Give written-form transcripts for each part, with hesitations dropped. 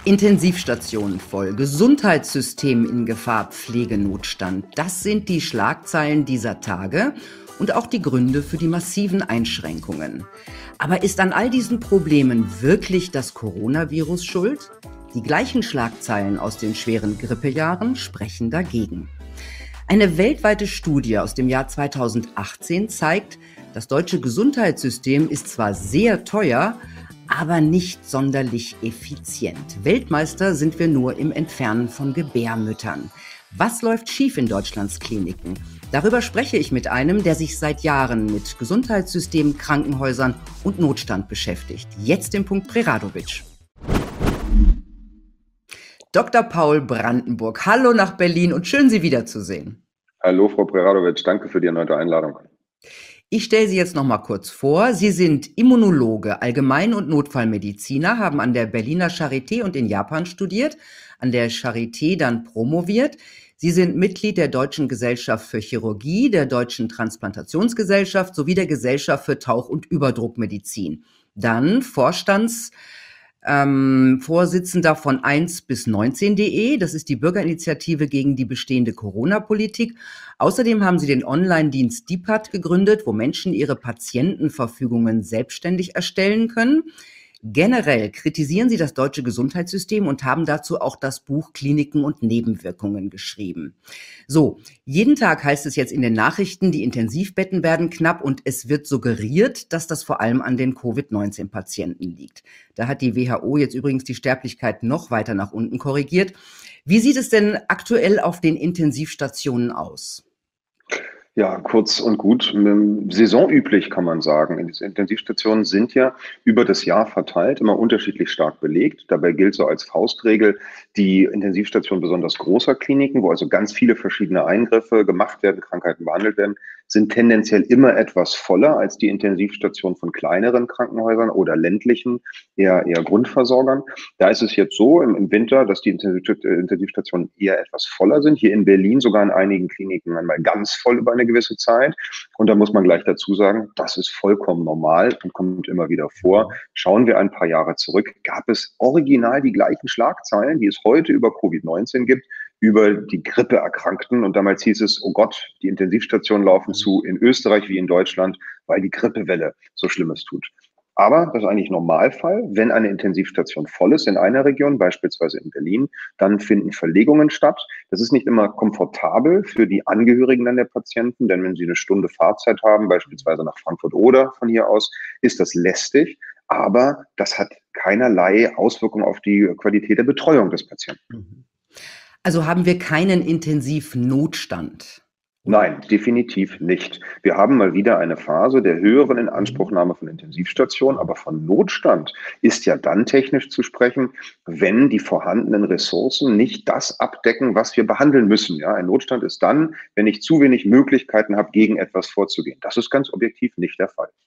Intensivstationen voll, Gesundheitssystem in Gefahr, Pflegenotstand. Das sind die Schlagzeilen dieser Tage und auch die Gründe für die massiven Einschränkungen. Aber ist an all diesen Problemen wirklich das Coronavirus schuld? Die gleichen Schlagzeilen aus den schweren Grippejahren sprechen dagegen. Eine weltweite Studie aus dem Jahr 2018 zeigt, das deutsche Gesundheitssystem ist zwar sehr teuer, aber nicht sonderlich effizient. Weltmeister sind wir nur im Entfernen von Gebärmüttern. Was läuft schief in Deutschlands Kliniken? Darüber spreche ich mit einem, der sich seit Jahren mit Gesundheitssystemen, Krankenhäusern und Notstand beschäftigt. Jetzt im Punkt Preradovic. Dr. Paul Brandenburg, hallo nach Berlin und schön, Sie wiederzusehen. Hallo, Frau Preradovic, danke für die erneute Einladung. Ich stelle Sie jetzt noch mal kurz vor. Sie sind Immunologe, Allgemein- und Notfallmediziner, haben an der Berliner Charité und in Japan studiert, an der Charité dann promoviert. Sie sind Mitglied der Deutschen Gesellschaft für Chirurgie, der Deutschen Transplantationsgesellschaft sowie der Gesellschaft für Tauch- und Überdruckmedizin. Dann Vorsitzender von 1bis19.de, das ist die Bürgerinitiative gegen die bestehende Corona-Politik. Außerdem haben Sie den Online-Dienst DIPAD gegründet, wo Menschen ihre Patientenverfügungen selbstständig erstellen können. Generell kritisieren Sie das deutsche Gesundheitssystem und haben dazu auch das Buch Kliniken und Nebenwirkungen geschrieben. So, jeden Tag heißt es jetzt in den Nachrichten, die Intensivbetten werden knapp und es wird suggeriert, dass das vor allem an den Covid-19-Patienten liegt. Da hat die WHO jetzt übrigens die Sterblichkeit noch weiter nach unten korrigiert. Wie sieht es denn aktuell auf den Intensivstationen aus? Ja, kurz und gut. Saisonüblich kann man sagen. Die Intensivstationen sind ja über das Jahr verteilt, immer unterschiedlich stark belegt. Dabei gilt so als Faustregel die Intensivstation besonders großer Kliniken, wo also ganz viele verschiedene Eingriffe gemacht werden, Krankheiten behandelt werden, sind tendenziell immer etwas voller als die Intensivstation von kleineren Krankenhäusern oder ländlichen, eher Grundversorgern. Da ist es jetzt so im Winter, dass die Intensivstationen eher etwas voller sind. Hier in Berlin sogar in einigen Kliniken einmal ganz voll über eine gewisse Zeit. Und da muss man gleich dazu sagen, das ist vollkommen normal und kommt immer wieder vor. Schauen wir ein paar Jahre zurück, gab es original die gleichen Schlagzeilen, die es heute über Covid-19 gibt, über die Grippeerkrankten. Und damals hieß es, oh Gott, die Intensivstationen laufen zu in Österreich wie in Deutschland, weil die Grippewelle so Schlimmes tut. Aber das ist eigentlich Normalfall. Wenn eine Intensivstation voll ist in einer Region, beispielsweise in Berlin, dann finden Verlegungen statt. Das ist nicht immer komfortabel für die Angehörigen dann der Patienten, denn wenn sie eine Stunde Fahrzeit haben, beispielsweise nach Frankfurt oder von hier aus, ist das lästig. Aber das hat keinerlei Auswirkung auf die Qualität der Betreuung des Patienten. Also haben wir keinen Intensivnotstand? Nein, definitiv nicht. Wir haben mal wieder eine Phase der höheren Inanspruchnahme von Intensivstationen, aber von Notstand ist ja dann technisch zu sprechen, wenn die vorhandenen Ressourcen nicht das abdecken, was wir behandeln müssen. Ja, ein Notstand ist dann, wenn ich zu wenig Möglichkeiten habe, gegen etwas vorzugehen. Das ist ganz objektiv nicht der Fall.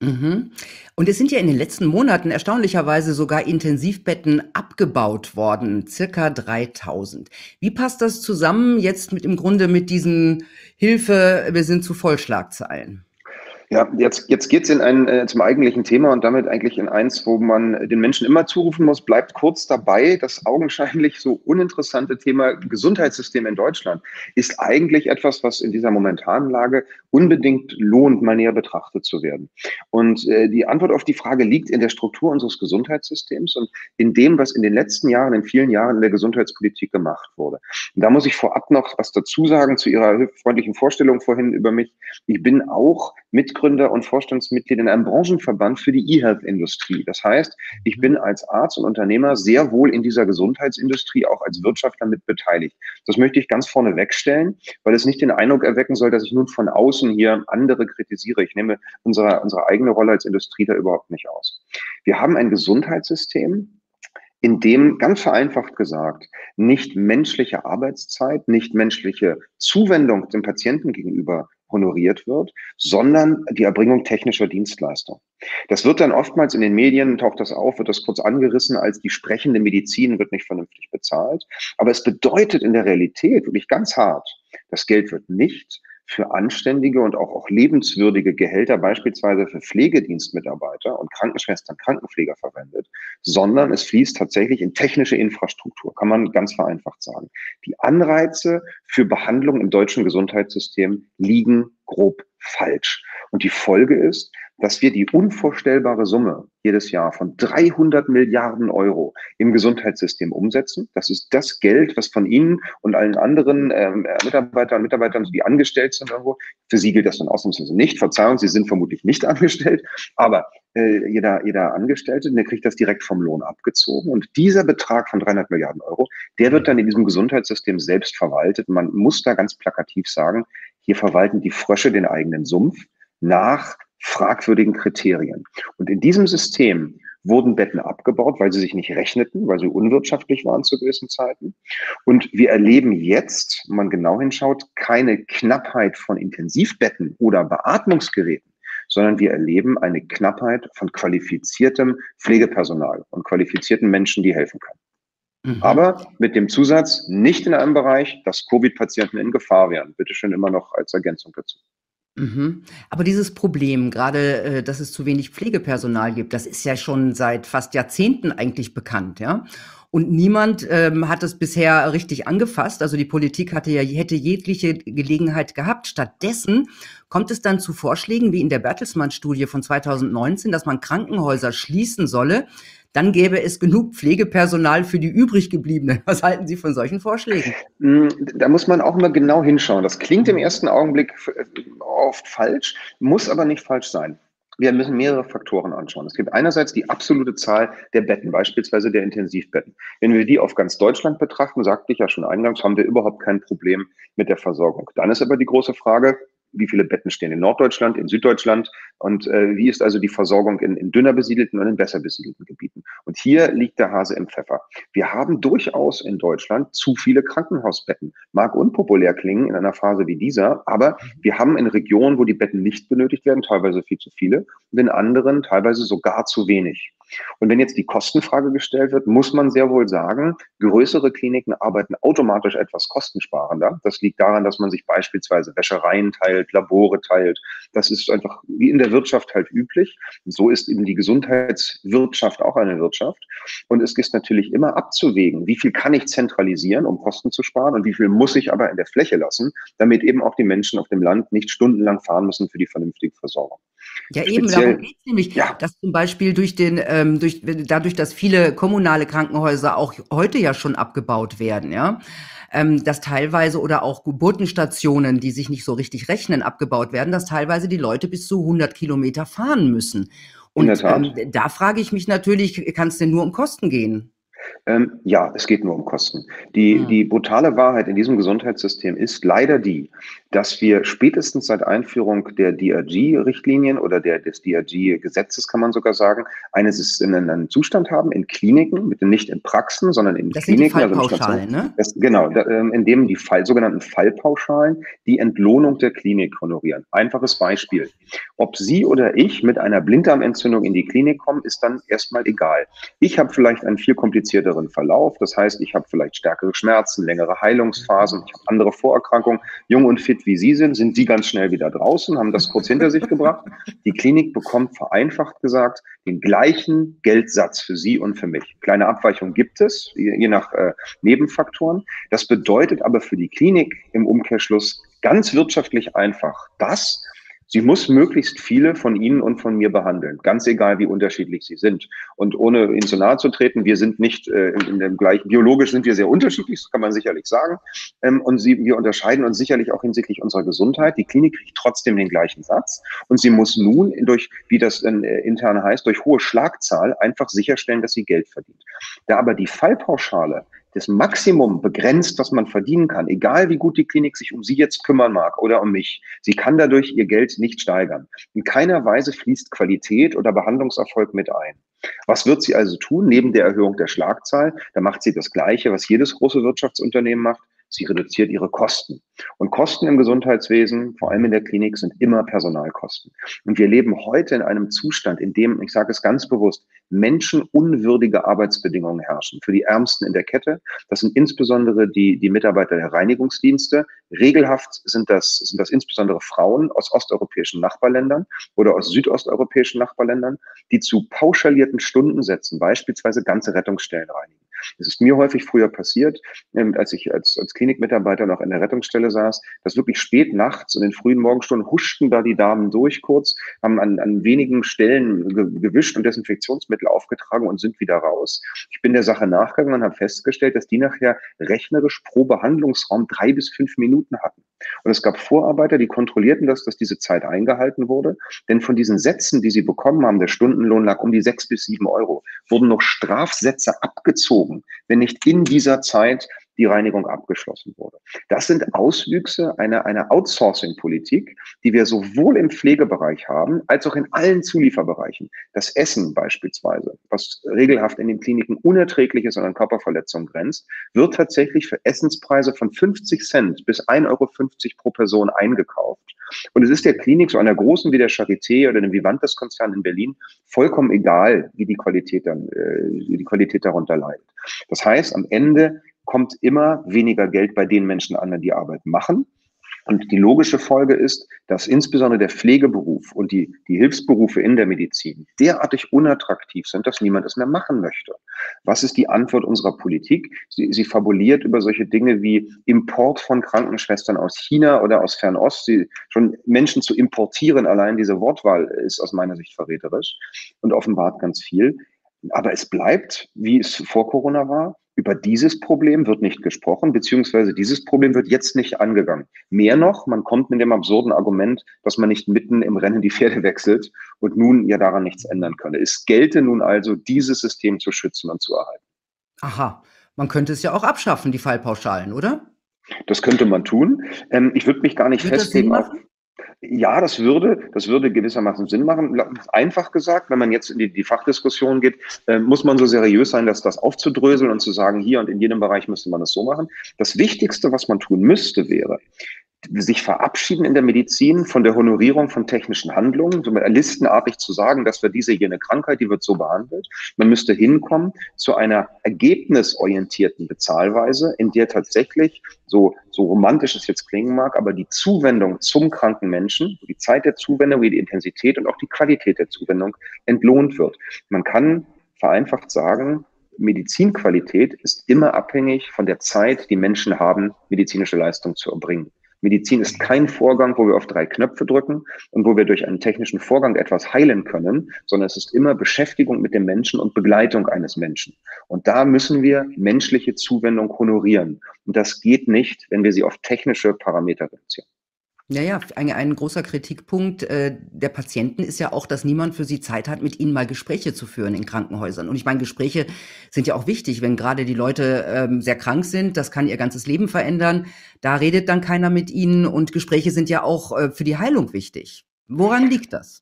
Und es sind ja in den letzten Monaten erstaunlicherweise sogar Intensivbetten abgebaut worden, circa 3000. Wie passt das zusammen jetzt im Grunde mit diesen Hilfe, wir sind zu voll Schlagzeilen? Ja, jetzt geht's in zum eigentlichen Thema und damit eigentlich in eins, wo man den Menschen immer zurufen muss, bleibt kurz dabei. Das augenscheinlich so uninteressante Thema Gesundheitssystem in Deutschland ist eigentlich etwas, was in dieser momentanen Lage unbedingt lohnt, mal näher betrachtet zu werden. Und die Antwort auf die Frage liegt in der Struktur unseres Gesundheitssystems und in dem, was in den letzten Jahren, in vielen Jahren in der Gesundheitspolitik gemacht wurde. Und da muss ich vorab noch was dazu sagen zu Ihrer freundlichen Vorstellung vorhin über mich. Ich bin auch Mitgründer und Vorstandsmitglied in einem Branchenverband für die E-Health-Industrie. Das heißt, ich bin als Arzt und Unternehmer sehr wohl in dieser Gesundheitsindustrie auch als Wirtschaftler mit beteiligt. Das möchte ich ganz vorne wegstellen, weil es nicht den Eindruck erwecken soll, dass ich nun von außen hier andere kritisiere. Ich nehme unsere eigene Rolle als Industrie da überhaupt nicht aus. Wir haben ein Gesundheitssystem, in dem, ganz vereinfacht gesagt, nicht menschliche Arbeitszeit, nicht menschliche Zuwendung dem Patienten gegenüber honoriert wird, sondern die Erbringung technischer Dienstleistungen. Das wird dann oftmals in den Medien, taucht das auf, wird das kurz angerissen als die sprechende Medizin wird nicht vernünftig bezahlt. Aber es bedeutet in der Realität wirklich ganz hart, das Geld wird nicht für anständige und auch lebenswürdige Gehälter, beispielsweise für Pflegedienstmitarbeiter und Krankenschwestern, Krankenpfleger verwendet, sondern es fließt tatsächlich in technische Infrastruktur, kann man ganz vereinfacht sagen. Die Anreize für Behandlung im deutschen Gesundheitssystem liegen grob falsch. Und die Folge ist, dass wir die unvorstellbare Summe jedes Jahr von 300 Milliarden Euro im Gesundheitssystem umsetzen. Das ist das Geld, was von Ihnen und allen anderen Mitarbeitern und Mitarbeitern, die angestellt sind irgendwo, für Sie gilt das dann ausnahmsweise nicht. Verzeihung, Sie sind vermutlich nicht angestellt, aber jeder Angestellte, der kriegt das direkt vom Lohn abgezogen. Und dieser Betrag von 300 Milliarden Euro, der wird dann in diesem Gesundheitssystem selbst verwaltet. Man muss da ganz plakativ sagen, hier verwalten die Frösche den eigenen Sumpf nach fragwürdigen Kriterien. Und in diesem System wurden Betten abgebaut, weil sie sich nicht rechneten, weil sie unwirtschaftlich waren zu gewissen Zeiten. Und wir erleben jetzt, wenn man genau hinschaut, keine Knappheit von Intensivbetten oder Beatmungsgeräten, sondern wir erleben eine Knappheit von qualifiziertem Pflegepersonal und qualifizierten Menschen, die helfen können. Mhm. Aber mit dem Zusatz, nicht in einem Bereich, dass Covid-Patienten in Gefahr wären. Bitte schön immer noch als Ergänzung dazu. Mhm. Aber dieses Problem, gerade, dass es zu wenig Pflegepersonal gibt, das ist ja schon seit fast Jahrzehnten eigentlich bekannt, ja? Und niemand hat es bisher richtig angefasst. Also die Politik hätte jegliche Gelegenheit gehabt. Stattdessen kommt es dann zu Vorschlägen wie in der Bertelsmann-Studie von 2019, dass man Krankenhäuser schließen solle. Dann gäbe es genug Pflegepersonal für die übrig gebliebenen. Was halten Sie von solchen Vorschlägen? Da muss man auch mal genau hinschauen. Das klingt im ersten Augenblick oft falsch, muss aber nicht falsch sein. Wir müssen mehrere Faktoren anschauen. Es gibt einerseits die absolute Zahl der Betten, beispielsweise der Intensivbetten. Wenn wir die auf ganz Deutschland betrachten, sagte ich ja schon eingangs, haben wir überhaupt kein Problem mit der Versorgung. Dann ist aber die große Frage, wie viele Betten stehen in Norddeutschland, in Süddeutschland und wie ist also die Versorgung in dünner besiedelten und in besser besiedelten Gebieten. Und hier liegt der Hase im Pfeffer. Wir haben durchaus in Deutschland zu viele Krankenhausbetten. Mag unpopulär klingen in einer Phase wie dieser, aber wir haben in Regionen, wo die Betten nicht benötigt werden, teilweise viel zu viele und in anderen teilweise sogar zu wenig. Und wenn jetzt die Kostenfrage gestellt wird, muss man sehr wohl sagen, größere Kliniken arbeiten automatisch etwas kostensparender. Das liegt daran, dass man sich beispielsweise Wäschereien teilt, Labore teilt. Das ist einfach wie in der Wirtschaft halt üblich. Und so ist eben die Gesundheitswirtschaft auch eine Wirtschaft. Und es ist natürlich immer abzuwägen, wie viel kann ich zentralisieren, um Kosten zu sparen und wie viel muss ich aber in der Fläche lassen, damit eben auch die Menschen auf dem Land nicht stundenlang fahren müssen für die vernünftige Versorgung. Ja, eben, darum geht es nämlich, dass zum Beispiel dadurch, dass viele kommunale Krankenhäuser auch heute ja schon abgebaut werden, ja, dass teilweise oder auch Geburtenstationen, die sich nicht so richtig rechnen, abgebaut werden, dass teilweise die Leute bis zu 100 Kilometer fahren müssen. Und da frage ich mich natürlich, kann es denn nur um Kosten gehen? Ja, es geht nur um Kosten. Die brutale Wahrheit in diesem Gesundheitssystem ist leider die, dass wir spätestens seit Einführung der DRG-Richtlinien oder des DRG-Gesetzes, kann man sogar sagen, einen Zustand haben in Kliniken, bitte nicht in Praxen, sondern in das Kliniken. Sind die Fallpauschalen, ne? In dem die sogenannten Fallpauschalen die Entlohnung der Klinik honorieren. Einfaches Beispiel. Ob Sie oder ich mit einer Blinddarmentzündung in die Klinik kommen, ist dann erstmal egal. Ich habe vielleicht einen viel komplizierteren Verlauf. Das heißt, ich habe vielleicht stärkere Schmerzen, längere Heilungsphasen, ich habe andere Vorerkrankungen. Jung und fit wie Sie sind Sie ganz schnell wieder draußen, haben das kurz hinter sich gebracht. Die Klinik bekommt vereinfacht gesagt den gleichen Geldsatz für Sie und für mich. Kleine Abweichungen gibt es, je nach Nebenfaktoren. Das bedeutet aber für die Klinik im Umkehrschluss ganz wirtschaftlich einfach, dass sie muss möglichst viele von Ihnen und von mir behandeln, ganz egal, wie unterschiedlich sie sind. Und ohne Ihnen zu nahe zu treten, wir sind nicht in dem gleichen, biologisch sind wir sehr unterschiedlich, das kann man sicherlich sagen. Und wir unterscheiden uns sicherlich auch hinsichtlich unserer Gesundheit. Die Klinik kriegt trotzdem den gleichen Satz. Und sie muss nun durch, wie das intern heißt, durch hohe Schlagzahl einfach sicherstellen, dass sie Geld verdient. Da aber die Fallpauschale das Maximum begrenzt, was man verdienen kann, egal wie gut die Klinik sich um Sie jetzt kümmern mag oder um mich. Sie kann dadurch ihr Geld nicht steigern. In keiner Weise fließt Qualität oder Behandlungserfolg mit ein. Was wird sie also tun, neben der Erhöhung der Schlagzahl? Da macht sie das Gleiche, was jedes große Wirtschaftsunternehmen macht. Sie reduziert ihre Kosten. Und Kosten im Gesundheitswesen, vor allem in der Klinik, sind immer Personalkosten. Und wir leben heute in einem Zustand, in dem, ich sage es ganz bewusst, menschenunwürdige Arbeitsbedingungen herrschen. Für die Ärmsten in der Kette. Das sind insbesondere die Mitarbeiter der Reinigungsdienste. Regelhaft sind das insbesondere Frauen aus osteuropäischen Nachbarländern oder aus südosteuropäischen Nachbarländern, die zu pauschalierten Stundensätzen beispielsweise ganze Rettungsstellen reinigen. Es ist mir häufig früher passiert, als ich als Klinikmitarbeiter noch in der Rettungsstelle saß, dass wirklich spät nachts in den frühen Morgenstunden huschten da die Damen durch kurz, haben an wenigen Stellen gewischt und Desinfektionsmittel aufgetragen und sind wieder raus. Ich bin der Sache nachgegangen und habe festgestellt, dass die nachher rechnerisch pro Behandlungsraum 3 bis 5 Minuten hatten. Und es gab Vorarbeiter, die kontrollierten das, dass diese Zeit eingehalten wurde. Denn von diesen Sätzen, die sie bekommen haben, der Stundenlohn lag um die 6 bis 7 Euro, wurden noch Strafsätze abgezogen, wenn nicht in dieser Zeit die Reinigung abgeschlossen wurde. Das sind Auswüchse einer Outsourcing-Politik, die wir sowohl im Pflegebereich haben, als auch in allen Zulieferbereichen. Das Essen beispielsweise, was regelhaft in den Kliniken unerträglich ist und an Körperverletzungen grenzt, wird tatsächlich für Essenspreise von 50 Cent bis 1,50 € pro Person eingekauft. Und es ist der Klinik, so einer großen wie der Charité oder dem Vivantes-Konzern in Berlin, vollkommen egal, wie die Qualität darunter leidet. Das heißt, am Ende kommt immer weniger Geld bei den Menschen an, die Arbeit machen. Und die logische Folge ist, dass insbesondere der Pflegeberuf und die Hilfsberufe in der Medizin derartig unattraktiv sind, dass niemand es mehr machen möchte. Was ist die Antwort unserer Politik? Sie fabuliert über solche Dinge wie Import von Krankenschwestern aus China oder aus Fernost. Schon Menschen zu importieren, allein diese Wortwahl ist aus meiner Sicht verräterisch und offenbart ganz viel. Aber es bleibt, wie es vor Corona war. Über dieses Problem wird nicht gesprochen, beziehungsweise dieses Problem wird jetzt nicht angegangen. Mehr noch, man kommt mit dem absurden Argument, dass man nicht mitten im Rennen die Pferde wechselt und nun ja daran nichts ändern könne. Es gelte nun also, dieses System zu schützen und zu erhalten. Aha, man könnte es ja auch abschaffen, die Fallpauschalen, oder? Das könnte man tun. Ich würde mich gar nicht Würde das Sinn festlegen auf. machen? Ja, das würde gewissermaßen Sinn machen. Einfach gesagt, wenn man jetzt in die Fachdiskussion geht, muss man so seriös sein, das aufzudröseln und zu sagen, hier und in jedem Bereich müsste man das so machen. Das Wichtigste, was man tun müsste, wäre, sich verabschieden in der Medizin von der Honorierung von technischen Handlungen, so listenartig zu sagen, dass wir jene Krankheit, die wird so behandelt. Man müsste hinkommen zu einer ergebnisorientierten Bezahlweise, in der tatsächlich, so romantisch es jetzt klingen mag, aber die Zuwendung zum kranken Menschen, die Zeit der Zuwendung, die Intensität und auch die Qualität der Zuwendung entlohnt wird. Man kann vereinfacht sagen, Medizinqualität ist immer abhängig von der Zeit, die Menschen haben, medizinische Leistung zu erbringen. Medizin ist kein Vorgang, wo wir auf 3 Knöpfe drücken und wo wir durch einen technischen Vorgang etwas heilen können, sondern es ist immer Beschäftigung mit dem Menschen und Begleitung eines Menschen. Und da müssen wir menschliche Zuwendung honorieren. Und das geht nicht, wenn wir sie auf technische Parameter reduzieren. Ja, ja, ein großer Kritikpunkt der Patienten ist ja auch, dass niemand für sie Zeit hat, mit ihnen mal Gespräche zu führen in Krankenhäusern. Und ich meine, Gespräche sind ja auch wichtig, wenn gerade die Leute sehr krank sind. Das kann ihr ganzes Leben verändern. Da redet dann keiner mit ihnen. Und Gespräche sind ja auch für die Heilung wichtig. Woran liegt das?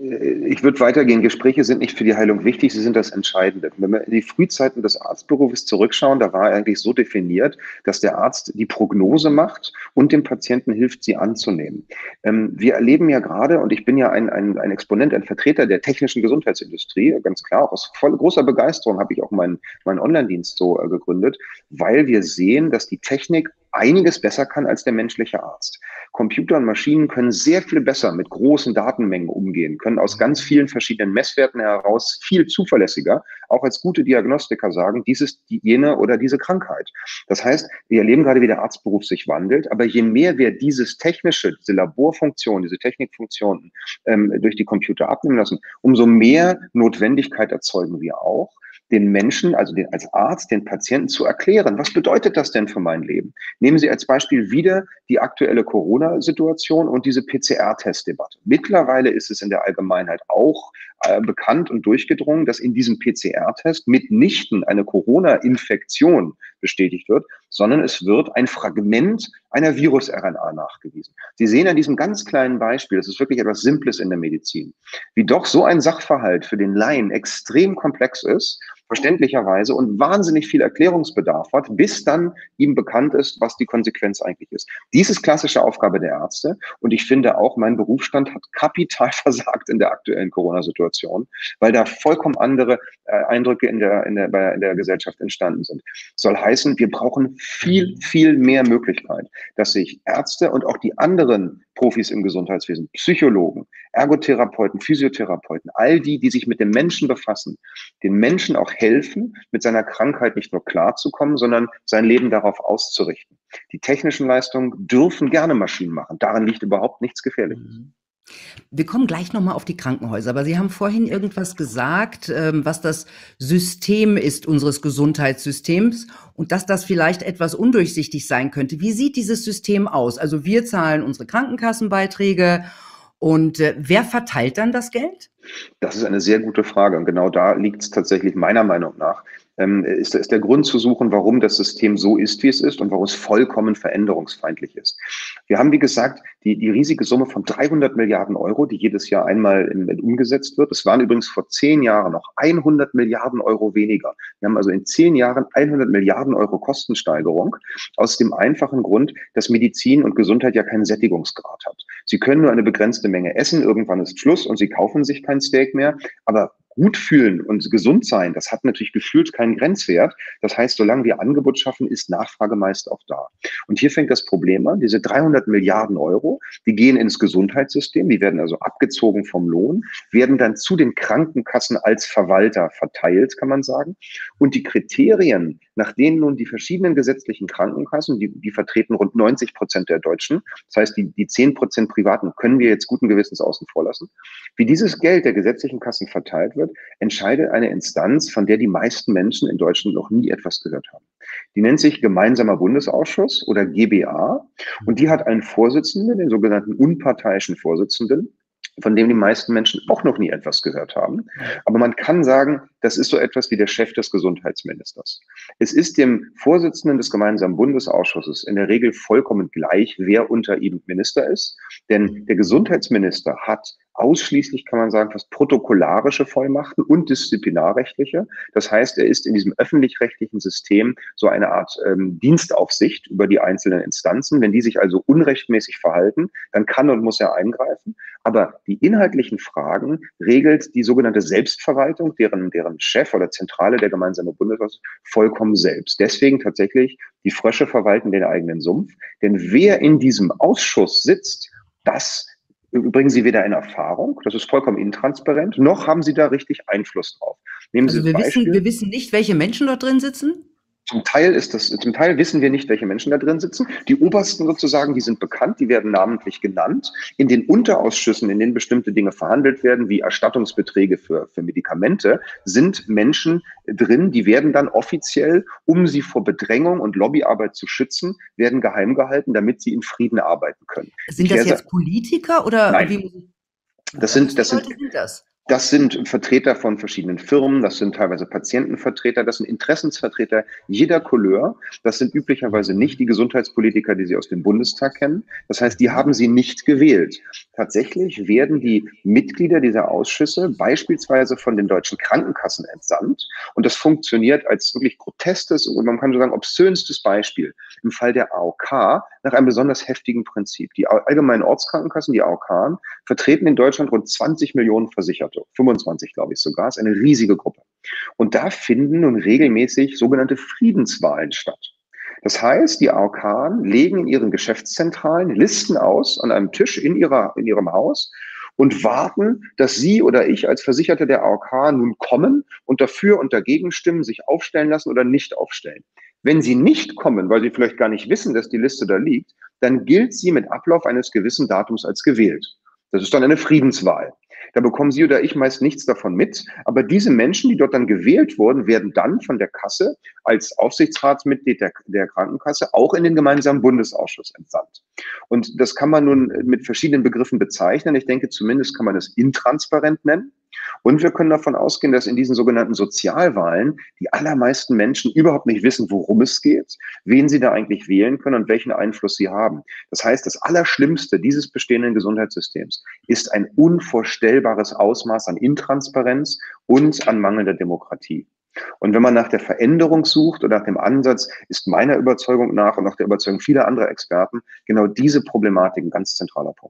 Ich würde weitergehen. Gespräche sind nicht für die Heilung wichtig, sie sind das Entscheidende. Wenn wir in die Frühzeiten des Arztberufes zurückschauen, da war eigentlich so definiert, dass der Arzt die Prognose macht und dem Patienten hilft, sie anzunehmen. Wir erleben ja gerade, und ich bin ja ein Exponent, ein Vertreter der technischen Gesundheitsindustrie, ganz klar, auch aus voll großer Begeisterung habe ich auch meinen Online-Dienst so gegründet, weil wir sehen, dass die Technik einiges besser kann als der menschliche Arzt. Computer und Maschinen können sehr viel besser mit großen Datenmengen umgehen, können aus ganz vielen verschiedenen Messwerten heraus viel zuverlässiger, auch als gute Diagnostiker sagen, dies ist jene oder diese Krankheit. Das heißt, wir erleben gerade, wie der Arztberuf sich wandelt, aber je mehr wir dieses technische, diese Laborfunktion, diese Technikfunktionen durch die Computer abnehmen lassen, umso mehr Notwendigkeit erzeugen wir auch, den Menschen, also als Arzt, den Patienten zu erklären, was bedeutet das denn für mein Leben? Nehmen Sie als Beispiel wieder die aktuelle Corona-Situation und diese PCR-Testdebatte. Mittlerweile ist es in der Allgemeinheit auch bekannt und durchgedrungen, dass in diesem PCR-Test mitnichten eine Corona-Infektion bestätigt wird, sondern es wird ein Fragment einer Virus-RNA nachgewiesen. Sie sehen an diesem ganz kleinen Beispiel, das ist wirklich etwas Simples in der Medizin, wie doch so ein Sachverhalt für den Laien extrem komplex ist verständlicherweise, und wahnsinnig viel Erklärungsbedarf hat, bis dann ihm bekannt ist, was die Konsequenz eigentlich ist. Dies ist klassische Aufgabe der Ärzte, und ich finde auch, mein Berufsstand hat kapital versagt in der aktuellen Corona-Situation, weil da vollkommen andere Eindrücke in der Gesellschaft entstanden sind. Soll heißen, wir brauchen viel, viel mehr Möglichkeit, dass sich Ärzte und auch die anderen Profis im Gesundheitswesen, Psychologen, Ergotherapeuten, Physiotherapeuten, all die, die sich mit dem Menschen befassen, den Menschen auch helfen, mit seiner Krankheit nicht nur klarzukommen, sondern sein Leben darauf auszurichten. Die technischen Leistungen dürfen gerne Maschinen machen. Daran liegt überhaupt nichts Gefährliches. Wir kommen gleich nochmal auf die Krankenhäuser, aber Sie haben vorhin irgendwas gesagt, was das System ist unseres Gesundheitssystems und dass das vielleicht etwas undurchsichtig sein könnte. Wie sieht dieses System aus? Also wir zahlen unsere Krankenkassenbeiträge und wer verteilt dann das Geld? Das ist eine sehr gute Frage, und genau da liegt es tatsächlich meiner Meinung nach. Ist der Grund zu suchen, warum das System so ist, wie es ist, und warum es vollkommen veränderungsfeindlich ist. Wir haben, wie gesagt, die riesige Summe von 300 Milliarden Euro, die jedes Jahr einmal umgesetzt wird. Es waren übrigens vor 10 Jahren noch 100 Milliarden Euro weniger. Wir haben also in 10 Jahren 100 Milliarden Euro Kostensteigerung, aus dem einfachen Grund, dass Medizin und Gesundheit ja keinen Sättigungsgrad hat. Sie können nur eine begrenzte Menge essen, irgendwann ist Schluss und Sie kaufen sich kein Steak mehr, aber gut fühlen und gesund sein, das hat natürlich gefühlt keinen Grenzwert. Das heißt, solange wir Angebot schaffen, ist Nachfrage meist auch da. Und hier fängt das Problem an. Diese 300 Milliarden Euro, die gehen ins Gesundheitssystem, die werden also abgezogen vom Lohn, werden dann zu den Krankenkassen als Verwalter verteilt, kann man sagen. Und die Kriterien, nach denen nun die verschiedenen gesetzlichen Krankenkassen, die vertreten rund 90% der Deutschen, das heißt, die 10% Privaten können wir jetzt guten Gewissens außen vor lassen, wie dieses Geld der gesetzlichen Kassen verteilt wird, entscheidet eine Instanz, von der die meisten Menschen in Deutschland noch nie etwas gehört haben. Die nennt sich Gemeinsamer Bundesausschuss oder GBA, und die hat einen Vorsitzenden, den sogenannten unparteiischen Vorsitzenden, von dem die meisten Menschen auch noch nie etwas gehört haben. Aber man kann sagen, das ist so etwas wie der Chef des Gesundheitsministers. Es ist dem Vorsitzenden des gemeinsamen Bundesausschusses in der Regel vollkommen gleich, wer unter ihm Minister ist, denn der Gesundheitsminister hat ausschließlich, kann man sagen, fast protokollarische Vollmachten und disziplinarrechtliche. Das heißt, er ist in diesem öffentlich-rechtlichen System so eine Art Dienstaufsicht über die einzelnen Instanzen. Wenn die sich also unrechtmäßig verhalten, dann kann und muss er eingreifen. Aber die inhaltlichen Fragen regelt die sogenannte Selbstverwaltung, deren Chef oder Zentrale der gemeinsame Bundesausschuss vollkommen selbst. Deswegen tatsächlich, die Frösche verwalten den eigenen Sumpf. Denn wer in diesem Ausschuss sitzt, das bringen Sie weder in Erfahrung, das ist vollkommen intransparent, noch haben Sie da richtig Einfluss drauf. Nehmen Sie Also wir wissen nicht, welche Menschen dort drin sitzen? Zum Teil wissen wir nicht, welche Menschen da drin sitzen. Die obersten sozusagen, die sind bekannt, die werden namentlich genannt. In den Unterausschüssen, in denen bestimmte Dinge verhandelt werden, wie Erstattungsbeträge für Medikamente, sind Menschen drin, die werden dann offiziell, um sie vor Bedrängung und Lobbyarbeit zu schützen, werden geheim gehalten, damit sie in Frieden arbeiten können. Sind das jetzt Politiker oder? Nein. Das sind Vertreter von verschiedenen Firmen, das sind teilweise Patientenvertreter, das sind Interessensvertreter jeder Couleur. Das sind üblicherweise nicht die Gesundheitspolitiker, die Sie aus dem Bundestag kennen. Das heißt, die haben Sie nicht gewählt. Tatsächlich werden die Mitglieder dieser Ausschüsse beispielsweise von den deutschen Krankenkassen entsandt. Und das funktioniert als wirklich groteskes und man kann so sagen obszönstes Beispiel im Fall der AOK nach einem besonders heftigen Prinzip. Die allgemeinen Ortskrankenkassen, die AOK, vertreten in Deutschland rund 20 Millionen Versicherte. 25, glaube ich sogar, ist eine riesige Gruppe. Und da finden nun regelmäßig sogenannte Friedenswahlen statt. Das heißt, die AOK legen in ihren Geschäftszentralen Listen aus an einem Tisch in ihrem Haus und warten, dass Sie oder ich als Versicherte der AOK nun kommen und dafür und dagegen stimmen, sich aufstellen lassen oder nicht aufstellen. Wenn Sie nicht kommen, weil Sie vielleicht gar nicht wissen, dass die Liste da liegt, dann gilt sie mit Ablauf eines gewissen Datums als gewählt. Das ist dann eine Friedenswahl. Da bekommen Sie oder ich meist nichts davon mit. Aber diese Menschen, die dort dann gewählt wurden, werden dann von der Kasse als Aufsichtsratsmitglied der Krankenkasse auch in den gemeinsamen Bundesausschuss entsandt. Und das kann man nun mit verschiedenen Begriffen bezeichnen. Ich denke, zumindest kann man es intransparent nennen. Und wir können davon ausgehen, dass in diesen sogenannten Sozialwahlen die allermeisten Menschen überhaupt nicht wissen, worum es geht, wen sie da eigentlich wählen können und welchen Einfluss sie haben. Das heißt, das Allerschlimmste dieses bestehenden Gesundheitssystems ist ein unvorstellbares Ausmaß an Intransparenz und an mangelnder Demokratie. Und wenn man nach der Veränderung sucht oder nach dem Ansatz, ist meiner Überzeugung nach und nach der Überzeugung vieler anderer Experten genau diese Problematik ein ganz zentraler Punkt.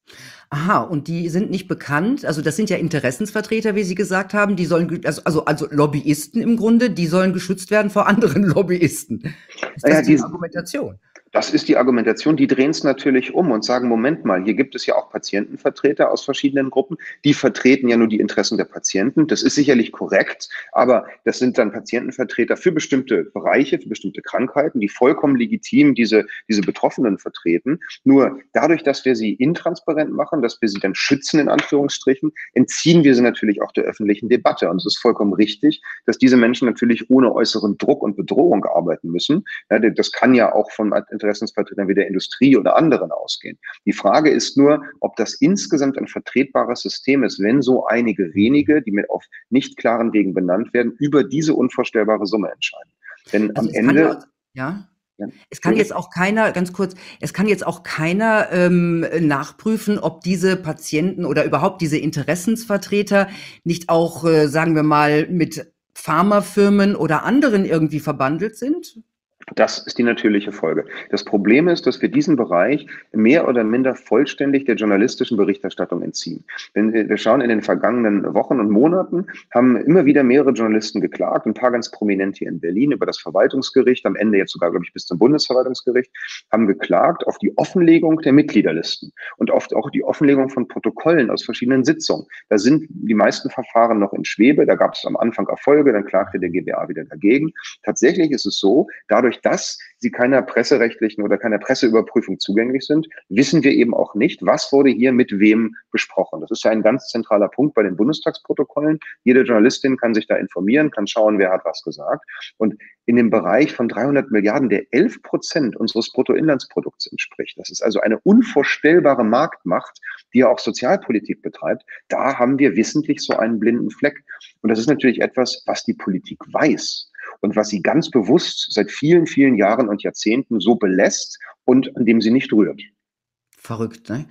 Aha, und die sind nicht bekannt. Also das sind ja Interessensvertreter, wie Sie gesagt haben. Die sollen, also Lobbyisten im Grunde, die sollen geschützt werden vor anderen Lobbyisten. Ist Naja, das die Argumentation? das ist die Argumentation, die drehen es natürlich um und sagen, Moment mal, hier gibt es ja auch Patientenvertreter aus verschiedenen Gruppen, die vertreten ja nur die Interessen der Patienten. Das ist sicherlich korrekt, aber das sind dann Patientenvertreter für bestimmte Bereiche, für bestimmte Krankheiten, die vollkommen legitim diese Betroffenen vertreten. Nur dadurch, dass wir sie intransparent machen, dass wir sie dann schützen, in Anführungsstrichen, entziehen wir sie natürlich auch der öffentlichen Debatte. Und es ist vollkommen richtig, dass diese Menschen natürlich ohne äußeren Druck und Bedrohung arbeiten müssen. Ja, das kann ja auch von Interessensvertretern wie der Industrie oder anderen ausgehen. Die Frage ist nur, ob das insgesamt ein vertretbares System ist, wenn so einige wenige, die mit auf nicht klaren Wegen benannt werden, über diese unvorstellbare Summe entscheiden. Denn Also am Ende... ja. Ja, Es kann jetzt auch keiner, ganz kurz, es kann jetzt auch keiner nachprüfen, ob diese Patienten oder überhaupt diese Interessensvertreter nicht auch, sagen wir mal, mit Pharmafirmen oder anderen irgendwie verbandelt sind? Das ist die natürliche Folge. Das Problem ist, dass wir diesen Bereich mehr oder minder vollständig der journalistischen Berichterstattung entziehen. Wenn wir schauen, in den vergangenen Wochen und Monaten haben immer wieder mehrere Journalisten geklagt, ein paar ganz prominent hier in Berlin über das Verwaltungsgericht, am Ende jetzt sogar, glaube ich, bis zum Bundesverwaltungsgericht, haben geklagt auf die Offenlegung der Mitgliederlisten und oft auch die Offenlegung von Protokollen aus verschiedenen Sitzungen. Da sind die meisten Verfahren noch in Schwebe, da gab es am Anfang Erfolge, dann klagte der GBA wieder dagegen. Tatsächlich ist es so, dadurch, dass sie keiner presserechtlichen oder keiner Presseüberprüfung zugänglich sind, wissen wir eben auch nicht, was wurde hier mit wem besprochen. Das ist ja ein ganz zentraler Punkt bei den Bundestagsprotokollen. Jede Journalistin kann sich da informieren, kann schauen, wer hat was gesagt. Und in dem Bereich von 300 Milliarden, der 11% unseres Bruttoinlandsprodukts entspricht, das ist also eine unvorstellbare Marktmacht, die ja auch Sozialpolitik betreibt, da haben wir wissentlich so einen blinden Fleck. Und das ist natürlich etwas, was die Politik weiß und was sie ganz bewusst seit vielen, vielen Jahren und Jahrzehnten so belässt und an dem sie nicht rührt. Verrückt, ne?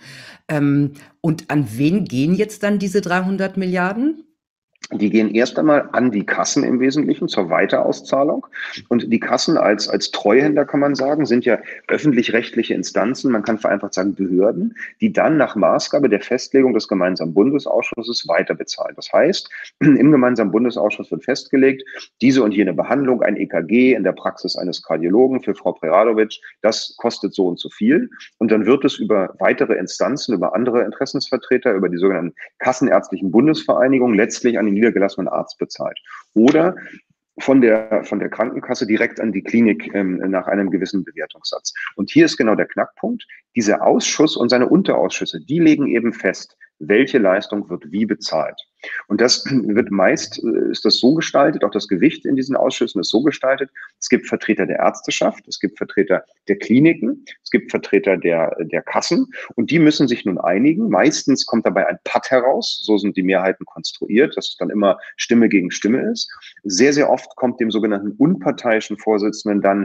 Und an wen gehen jetzt dann diese 300 Milliarden? Die gehen erst einmal an die Kassen im Wesentlichen zur Weiterauszahlung. Und die Kassen als Treuhänder, kann man sagen, sind ja öffentlich-rechtliche Instanzen, man kann vereinfacht sagen Behörden, die dann nach Maßgabe der Festlegung des gemeinsamen Bundesausschusses weiterbezahlen. Das heißt, im gemeinsamen Bundesausschuss wird festgelegt, diese und jene Behandlung, ein EKG in der Praxis eines Kardiologen für Frau Preradovic, das kostet so und so viel. Und dann wird es über weitere Instanzen, über andere Interessensvertreter, über die sogenannten Kassenärztlichen Bundesvereinigungen letztlich an den niedergelassenen Arzt bezahlt. Oder von der Krankenkasse direkt an die Klinik nach einem gewissen Bewertungssatz. Und hier ist genau der Knackpunkt. Dieser Ausschuss und seine Unterausschüsse, die legen eben fest, welche Leistung wird wie bezahlt. Und das wird meist, ist das so gestaltet, auch das Gewicht in diesen Ausschüssen ist so gestaltet, es gibt Vertreter der Ärzteschaft, es gibt Vertreter der Kliniken, es gibt Vertreter der Kassen und die müssen sich nun einigen. Meistens kommt dabei ein Patt heraus, so sind die Mehrheiten konstruiert, dass es dann immer Stimme gegen Stimme ist. Sehr, sehr oft kommt dem sogenannten unparteiischen Vorsitzenden dann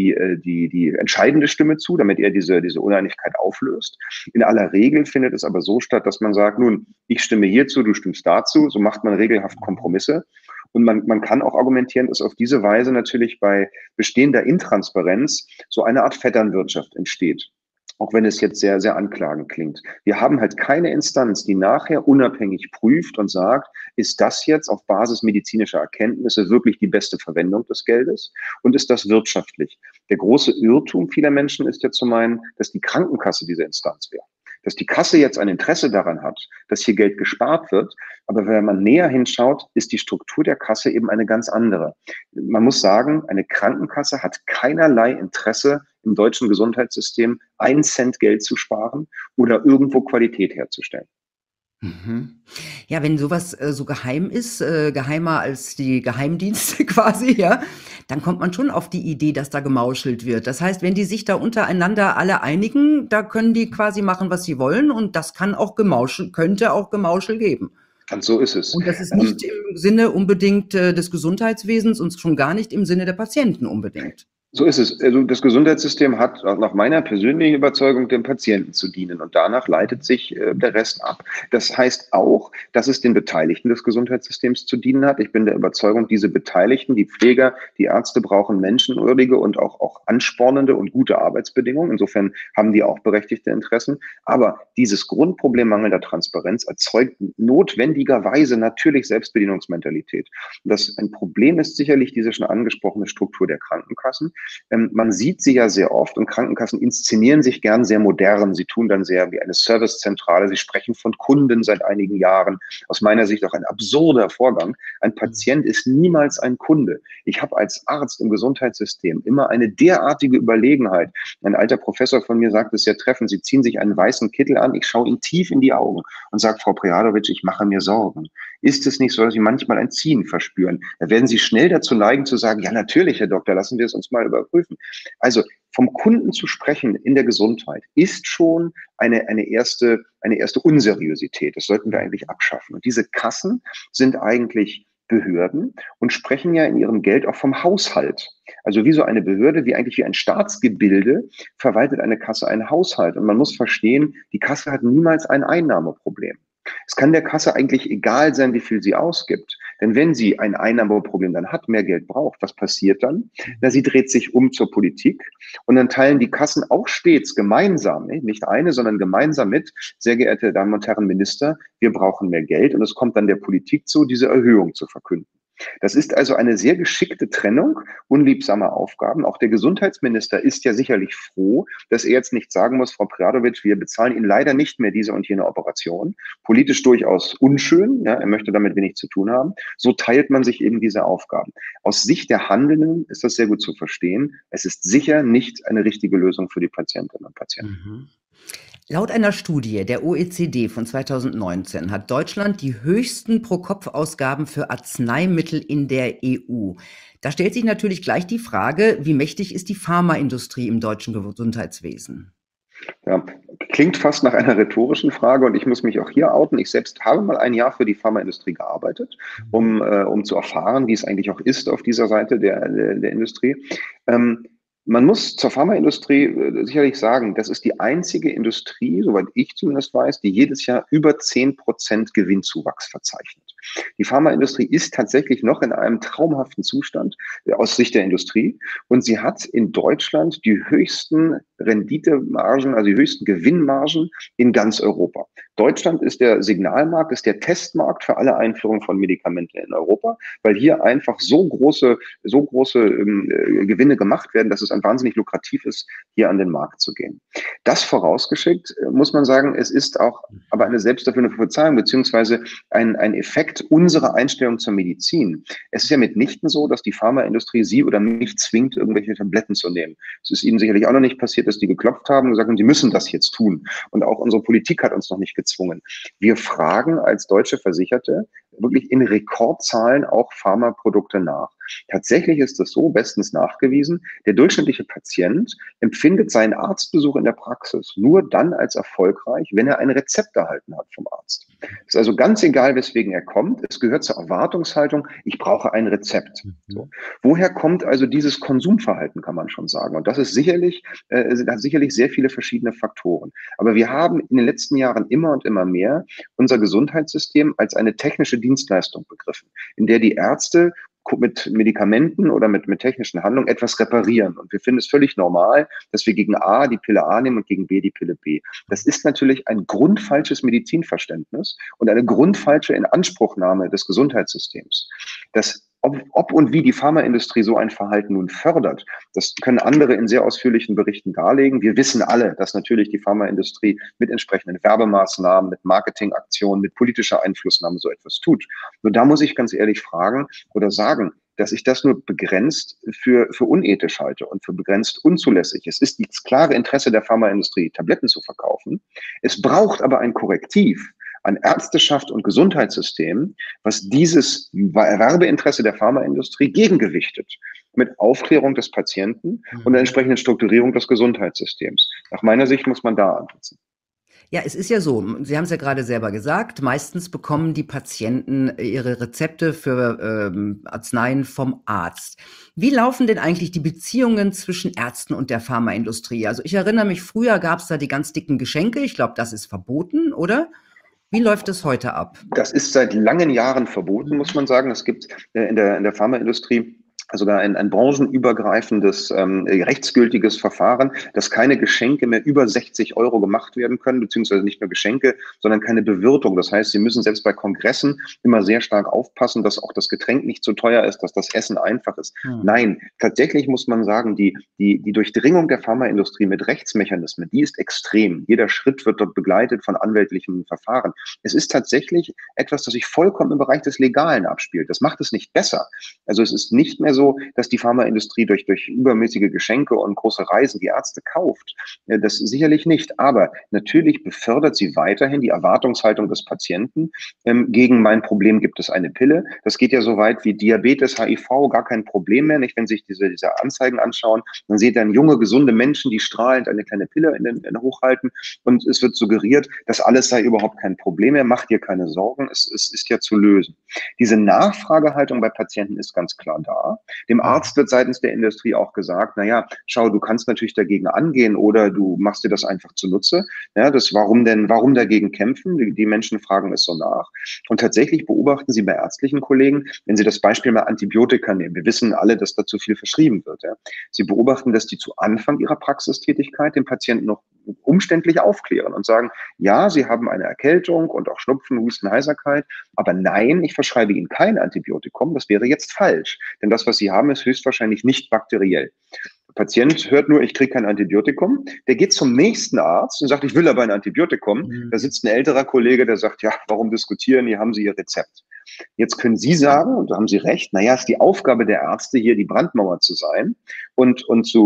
die entscheidende Stimme zu, damit er diese Uneinigkeit auflöst. In aller Regel findet es aber so statt, dass man sagt, nun, ich stimme hierzu, du stimmst dazu. So macht man regelhaft Kompromisse. Und man kann auch argumentieren, dass auf diese Weise natürlich bei bestehender Intransparenz so eine Art Vetternwirtschaft entsteht. Auch wenn es jetzt sehr, sehr anklagend klingt. Wir haben halt keine Instanz, die nachher unabhängig prüft und sagt, ist das jetzt auf Basis medizinischer Erkenntnisse wirklich die beste Verwendung des Geldes? Und ist das wirtschaftlich? Der große Irrtum vieler Menschen ist ja zu meinen, dass die Krankenkasse diese Instanz wäre. Dass die Kasse jetzt ein Interesse daran hat, dass hier Geld gespart wird. Aber wenn man näher hinschaut, ist die Struktur der Kasse eben eine ganz andere. Man muss sagen, eine Krankenkasse hat keinerlei Interesse im deutschen Gesundheitssystem, 1 Cent Geld zu sparen oder irgendwo Qualität herzustellen. Mhm. Ja, wenn sowas so geheim ist, geheimer als die Geheimdienste quasi, ja, dann kommt man schon auf die Idee, dass da gemauschelt wird. Das heißt, wenn die sich da untereinander alle einigen, da können die quasi machen, was sie wollen und das kann auch könnte auch Gemauschel geben. Und so ist es. Und das ist nicht im Sinne unbedingt des Gesundheitswesens und schon gar nicht im Sinne der Patienten unbedingt. So ist es. Also das Gesundheitssystem hat auch nach meiner persönlichen Überzeugung dem Patienten zu dienen und danach leitet sich der Rest ab. Das heißt auch, dass es den Beteiligten des Gesundheitssystems zu dienen hat. Ich bin der Überzeugung, diese Beteiligten, die Pfleger, die Ärzte brauchen menschenwürdige und auch anspornende und gute Arbeitsbedingungen. Insofern haben die auch berechtigte Interessen. Aber dieses Grundproblem mangelnder Transparenz erzeugt notwendigerweise natürlich Selbstbedienungsmentalität. Und das ein Problem ist sicherlich diese schon angesprochene Struktur der Krankenkassen. Man sieht sie ja sehr oft und Krankenkassen inszenieren sich gern sehr modern. Sie tun dann sehr wie eine Servicezentrale. Sie sprechen von Kunden seit einigen Jahren. Aus meiner Sicht auch ein absurder Vorgang. Ein Patient ist niemals ein Kunde. Ich habe als Arzt im Gesundheitssystem immer eine derartige Überlegenheit. Ein alter Professor von mir sagt es sehr treffend. Sie ziehen sich einen weißen Kittel an. Ich schaue Ihnen tief in die Augen und sage, Frau Preradovic, ich mache mir Sorgen. Ist es nicht so, dass Sie manchmal ein Ziehen verspüren? Da werden Sie schnell dazu neigen zu sagen, ja natürlich, Herr Doktor, lassen wir es uns mal überprüfen. Also vom Kunden zu sprechen in der Gesundheit ist schon eine erste Unseriosität. Das sollten wir eigentlich abschaffen. Und diese Kassen sind eigentlich Behörden und sprechen ja in ihrem Geld auch vom Haushalt. Also wie so eine Behörde, eigentlich wie ein Staatsgebilde, verwaltet eine Kasse einen Haushalt. Und man muss verstehen, die Kasse hat niemals ein Einnahmeproblem. Es kann der Kasse eigentlich egal sein, wie viel sie ausgibt. Denn wenn sie ein Einnahmeproblem dann hat, mehr Geld braucht, was passiert dann? Na, sie dreht sich um zur Politik und dann teilen die Kassen auch stets gemeinsam, nicht eine, sondern gemeinsam mit, sehr geehrte Damen und Herren Minister, wir brauchen mehr Geld und es kommt dann der Politik zu, diese Erhöhung zu verkünden. Das ist also eine sehr geschickte Trennung unliebsamer Aufgaben. Auch der Gesundheitsminister ist ja sicherlich froh, dass er jetzt nicht sagen muss, Frau Preradovic, wir bezahlen Ihnen leider nicht mehr diese und jene Operation. Politisch durchaus unschön, ja, er möchte damit wenig zu tun haben. So teilt man sich eben diese Aufgaben. Aus Sicht der Handelnden ist das sehr gut zu verstehen. Es ist sicher nicht eine richtige Lösung für die Patientinnen und Patienten. Mhm. Laut einer Studie der OECD von 2019 hat Deutschland die höchsten Pro-Kopf-Ausgaben für Arzneimittel in der EU. Da stellt sich natürlich gleich die Frage, wie mächtig ist die Pharmaindustrie im deutschen Gesundheitswesen? Ja, klingt fast nach einer rhetorischen Frage und ich muss mich auch hier outen. Ich selbst habe mal ein Jahr für die Pharmaindustrie gearbeitet, um zu erfahren, wie es eigentlich auch ist auf dieser Seite der Industrie. Man muss zur Pharmaindustrie sicherlich sagen, das ist die einzige Industrie, soweit ich zumindest weiß, die jedes Jahr über 10% Gewinnzuwachs verzeichnet. Die Pharmaindustrie ist tatsächlich noch in einem traumhaften Zustand aus Sicht der Industrie und sie hat in Deutschland die höchsten Renditemargen, also die höchsten Gewinnmargen in ganz Europa. Deutschland ist der Signalmarkt, ist der Testmarkt für alle Einführungen von Medikamenten in Europa, weil hier einfach so große Gewinne gemacht werden, dass es wahnsinnig lukrativ ist, hier an den Markt zu gehen. Das vorausgeschickt, muss man sagen, es ist auch aber eine selbsterfüllende Prophezeiung, beziehungsweise ein Effekt unserer Einstellung zur Medizin. Es ist ja mitnichten so, dass die Pharmaindustrie Sie oder mich zwingt, irgendwelche Tabletten zu nehmen. Es ist Ihnen sicherlich auch noch nicht passiert, dass die geklopft haben und gesagt haben, Sie müssen das jetzt tun. Und auch unsere Politik hat uns noch nicht gezwungen. Wir fragen als deutsche Versicherte wirklich in Rekordzahlen auch Pharmaprodukte nach. Tatsächlich ist es so, bestens nachgewiesen, der durchschnittliche Patient empfindet seinen Arztbesuch in der Praxis nur dann als erfolgreich, wenn er ein Rezept erhalten hat vom Arzt. Es ist also ganz egal, weswegen er kommt. Es gehört zur Erwartungshaltung, ich brauche ein Rezept. So. Woher kommt also dieses Konsumverhalten, kann man schon sagen. Und das ist hat sicherlich sehr viele verschiedene Faktoren. Aber wir haben in den letzten Jahren immer und immer mehr unser Gesundheitssystem als eine technische Dienstleistung begriffen, in der die Ärzte mit Medikamenten oder mit technischen Handlungen etwas reparieren. Und wir finden es völlig normal, dass wir gegen A die Pille A nehmen und gegen B die Pille B. Das ist natürlich ein grundfalsches Medizinverständnis und eine grundfalsche Inanspruchnahme des Gesundheitssystems. Ob und wie die Pharmaindustrie so ein Verhalten nun fördert, das können andere in sehr ausführlichen Berichten darlegen. Wir wissen alle, dass natürlich die Pharmaindustrie mit entsprechenden Werbemaßnahmen, mit Marketingaktionen, mit politischer Einflussnahme so etwas tut. Nur da muss ich ganz ehrlich fragen oder sagen, dass ich das nur begrenzt für unethisch halte und für begrenzt unzulässig. Es ist das klare Interesse der Pharmaindustrie, Tabletten zu verkaufen. Es braucht aber ein Korrektiv an Ärzteschaft und Gesundheitssystem, was dieses Werbeinteresse der Pharmaindustrie gegengewichtet mit Aufklärung des Patienten und der entsprechenden Strukturierung des Gesundheitssystems. Nach meiner Sicht muss man da ansetzen. Ja, es ist ja so, Sie haben es ja gerade selber gesagt, meistens bekommen die Patienten ihre Rezepte für Arzneien vom Arzt. Wie laufen denn eigentlich die Beziehungen zwischen Ärzten und der Pharmaindustrie? Also ich erinnere mich, früher gab es da die ganz dicken Geschenke. Ich glaube, das ist verboten, oder? Wie läuft es heute ab? Das ist seit langen Jahren verboten, muss man sagen. Es gibt in der Pharmaindustrie sogar ein branchenübergreifendes rechtsgültiges Verfahren, dass keine Geschenke mehr über 60 € gemacht werden können, beziehungsweise nicht nur Geschenke, sondern keine Bewirtung. Das heißt, Sie müssen selbst bei Kongressen immer sehr stark aufpassen, dass auch das Getränk nicht zu teuer ist, dass das Essen einfach ist. Hm. Nein, tatsächlich muss man sagen, die Durchdringung der Pharmaindustrie mit Rechtsmechanismen, die ist extrem. Jeder Schritt wird dort begleitet von anwältlichen Verfahren. Es ist tatsächlich etwas, das sich vollkommen im Bereich des Legalen abspielt. Das macht es nicht besser. Also es ist nicht mehr so, dass die Pharmaindustrie durch übermäßige Geschenke und große Reisen die Ärzte kauft. Das sicherlich nicht. Aber natürlich befördert sie weiterhin die Erwartungshaltung des Patienten. Gegen mein Problem gibt es eine Pille. Das geht ja so weit wie Diabetes, HIV, gar kein Problem mehr. Nicht, wenn Sie sich diese Anzeigen anschauen, dann sieht dann junge, gesunde Menschen, die strahlend eine kleine Pille in hochhalten. Und es wird suggeriert, das alles sei überhaupt kein Problem mehr. Macht dir keine Sorgen. Es ist ja zu lösen. Diese Nachfragehaltung bei Patienten ist ganz klar da. Dem Arzt wird seitens der Industrie auch gesagt, naja, schau, du kannst natürlich dagegen angehen oder du machst dir das einfach zunutze. Ja, warum dagegen kämpfen? Die Menschen fragen es so nach. Und tatsächlich beobachten Sie bei ärztlichen Kollegen, wenn Sie das Beispiel mal Antibiotika nehmen, wir wissen alle, dass dazu viel verschrieben wird. Ja. Sie beobachten, dass die zu Anfang ihrer Praxistätigkeit den Patienten noch umständlich aufklären und sagen, ja, Sie haben eine Erkältung und auch Schnupfen, Husten, Heiserkeit, aber nein, ich verschreibe Ihnen kein Antibiotikum, das wäre jetzt falsch. Denn das, was Sie haben, ist höchstwahrscheinlich nicht bakteriell. Der Patient hört nur, ich kriege kein Antibiotikum, der geht zum nächsten Arzt und sagt, ich will aber ein Antibiotikum. Da sitzt ein älterer Kollege, der sagt, ja, warum diskutieren, hier haben Sie Ihr Rezept. Jetzt können Sie sagen, und da haben Sie recht, naja, es ist die Aufgabe der Ärzte, hier die Brandmauer zu sein und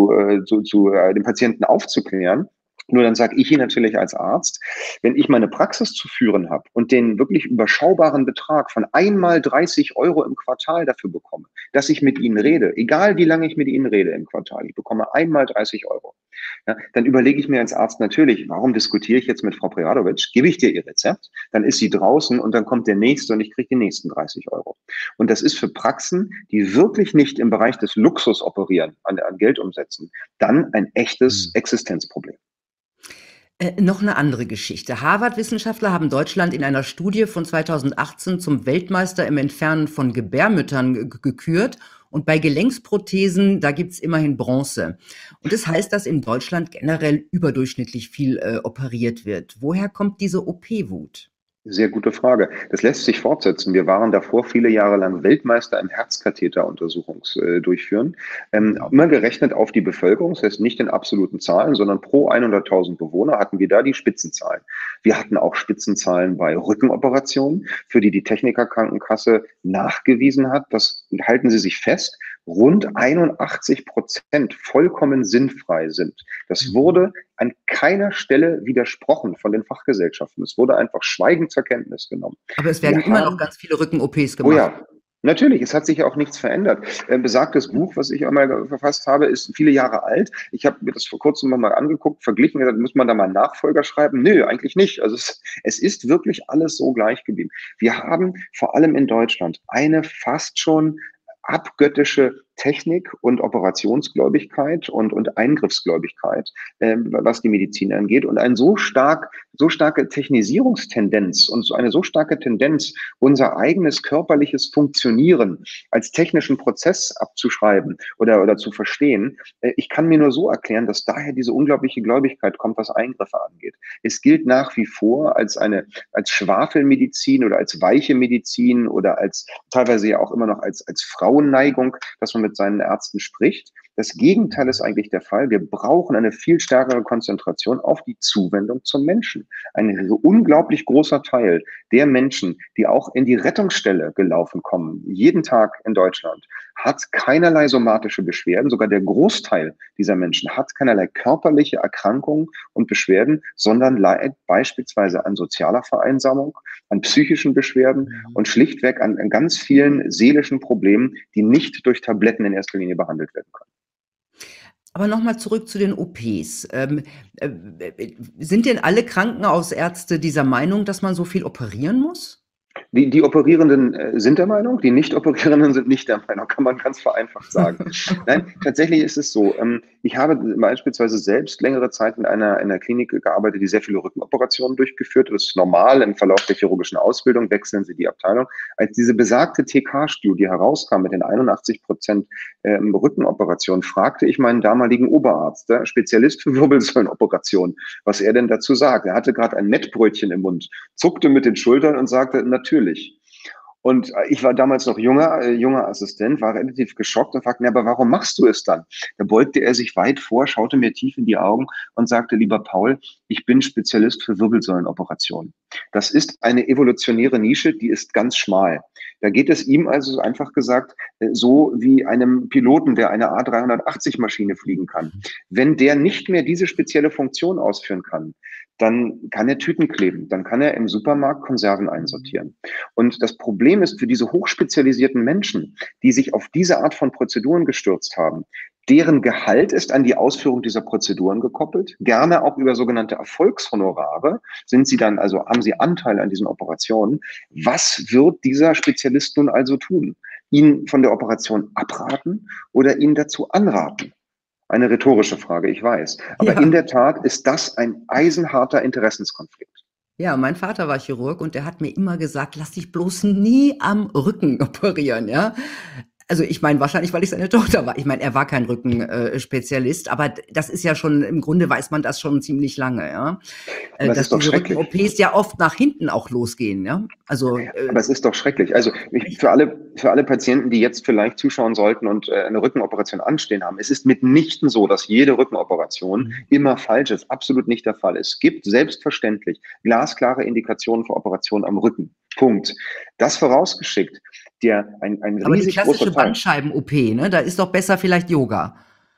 den Patienten aufzuklären. Nur dann sage ich Ihnen natürlich als Arzt, wenn ich meine Praxis zu führen habe und den wirklich überschaubaren Betrag von einmal 30 € im Quartal dafür bekomme, dass ich mit Ihnen rede, egal wie lange ich mit Ihnen rede im Quartal, ich bekomme einmal 30 €. Ja, dann überlege ich mir als Arzt natürlich, warum diskutiere ich jetzt mit Frau Preradovic? Gebe ich dir ihr Rezept, dann ist sie draußen und dann kommt der Nächste und ich kriege die nächsten 30 €. Und das ist für Praxen, die wirklich nicht im Bereich des Luxus operieren, an Geldumsätzen, dann ein echtes Existenzproblem. Noch eine andere Geschichte. Harvard-Wissenschaftler haben Deutschland in einer Studie von 2018 zum Weltmeister im Entfernen von Gebärmüttern gekürt. Und bei Gelenksprothesen, da gibt's immerhin Bronze. Und das heißt, dass in Deutschland generell überdurchschnittlich viel operiert wird. Woher kommt diese OP-Wut? Sehr gute Frage. Das lässt sich fortsetzen. Wir waren davor viele Jahre lang Weltmeister im Herzkatheteruntersuchungsdurchführen. Immer gerechnet auf die Bevölkerung, das heißt nicht in absoluten Zahlen, sondern pro 100.000 Bewohner hatten wir da die Spitzenzahlen. Wir hatten auch Spitzenzahlen bei Rückenoperationen, für die Technikerkrankenkasse nachgewiesen hat, das halten Sie sich fest, rund 81% vollkommen sinnfrei sind. Das wurde an keiner Stelle widersprochen von den Fachgesellschaften. Es wurde einfach schweigend zur Kenntnis genommen. Aber es werden immer noch ganz viele Rücken-OPs Oh gemacht. ja, natürlich, es hat sich ja auch nichts verändert. Besagtes Buch, was ich einmal verfasst habe, ist viele Jahre alt. Ich habe mir das vor kurzem mal angeguckt, verglichen, gesagt, muss man da mal einen Nachfolger schreiben? Nö, eigentlich nicht. Also es ist wirklich alles so gleich geblieben. Wir haben vor allem in Deutschland eine fast schon abgöttische Technik und Operationsgläubigkeit und Eingriffsgläubigkeit, was die Medizin angeht, und eine so starke Technisierungstendenz und eine so starke Tendenz, unser eigenes körperliches Funktionieren als technischen Prozess abzuschreiben oder zu verstehen. Ich kann mir nur so erklären, dass daher diese unglaubliche Gläubigkeit kommt, was Eingriffe angeht. Es gilt nach wie vor als Schwafelmedizin oder als weiche Medizin oder als teilweise ja auch immer noch als Frauenneigung, dass man mit seinen Ärzten spricht. Das Gegenteil ist eigentlich der Fall. Wir brauchen eine viel stärkere Konzentration auf die Zuwendung zum Menschen. Ein unglaublich großer Teil der Menschen, die auch in die Rettungsstelle gelaufen kommen, jeden Tag in Deutschland, hat keinerlei somatische Beschwerden. Sogar der Großteil dieser Menschen hat keinerlei körperliche Erkrankungen und Beschwerden, sondern leidet beispielsweise an sozialer Vereinsamung, an psychischen Beschwerden und schlichtweg an ganz vielen seelischen Problemen, die nicht durch Tabletten in erster Linie behandelt werden können. Aber nochmal zurück zu den OPs. Sind denn alle Krankenhausärzte dieser Meinung, dass man so viel operieren muss? Die Operierenden sind der Meinung, die Nicht-Operierenden sind nicht der Meinung, kann man ganz vereinfacht sagen. Nein, tatsächlich ist es so. Ich habe beispielsweise selbst längere Zeit in einer Klinik gearbeitet, die sehr viele Rückenoperationen durchgeführt hat. Das ist normal im Verlauf der chirurgischen Ausbildung, wechseln sie die Abteilung. Als diese besagte TK-Studie herauskam mit den 81% Rückenoperationen, fragte ich meinen damaligen Oberarzt, der Spezialist für Wirbelsäulenoperationen, was er denn dazu sagt. Er hatte gerade ein Mettbrötchen im Mund, zuckte mit den Schultern und sagte, natürlich. Und ich war damals noch junger Assistent, war relativ geschockt und fragte, aber warum machst du es dann? Da beugte er sich weit vor, schaute mir tief in die Augen und sagte, lieber Paul, ich bin Spezialist für Wirbelsäulenoperationen. Das ist eine evolutionäre Nische, die ist ganz schmal. Da geht es ihm also einfach gesagt so wie einem Piloten, der eine A380-Maschine fliegen kann. Wenn der nicht mehr diese spezielle Funktion ausführen kann, dann kann er Tüten kleben, dann kann er im Supermarkt Konserven einsortieren. Und das Problem ist für diese hochspezialisierten Menschen, die sich auf diese Art von Prozeduren gestürzt haben, deren Gehalt ist an die Ausführung dieser Prozeduren gekoppelt, gerne auch über sogenannte Erfolgshonorare sind sie dann, also haben sie Anteil an diesen Operationen. Was wird dieser Spezialist nun also tun? Ihn von der Operation abraten oder ihn dazu anraten? Eine rhetorische Frage, ich weiß. Aber Ja. in der Tat ist das ein eisenharter Interessenskonflikt. Ja, mein Vater war Chirurg und der hat mir immer gesagt, lass dich bloß nie am Rücken operieren, ja. Also ich meine, wahrscheinlich, weil ich seine Tochter war. Ich meine, er war kein Rückenspezialist, aber das ist ja schon, im Grunde weiß man das schon ziemlich lange, ja. Aber es Dass ist doch diese schrecklich. Rücken-OPs ja oft nach hinten auch losgehen, ja. Also Aber es ist doch schrecklich. Also für alle Patienten, die jetzt vielleicht zuschauen sollten und eine Rückenoperation anstehen haben, es ist mitnichten so, dass jede Rückenoperation immer falsch ist. Absolut nicht der Fall. Es gibt selbstverständlich glasklare Indikationen für Operationen am Rücken. Punkt. Das vorausgeschickt, ein aber die riesig großer klassische Teil. Bandscheiben-OP, ne, da ist doch besser vielleicht Yoga.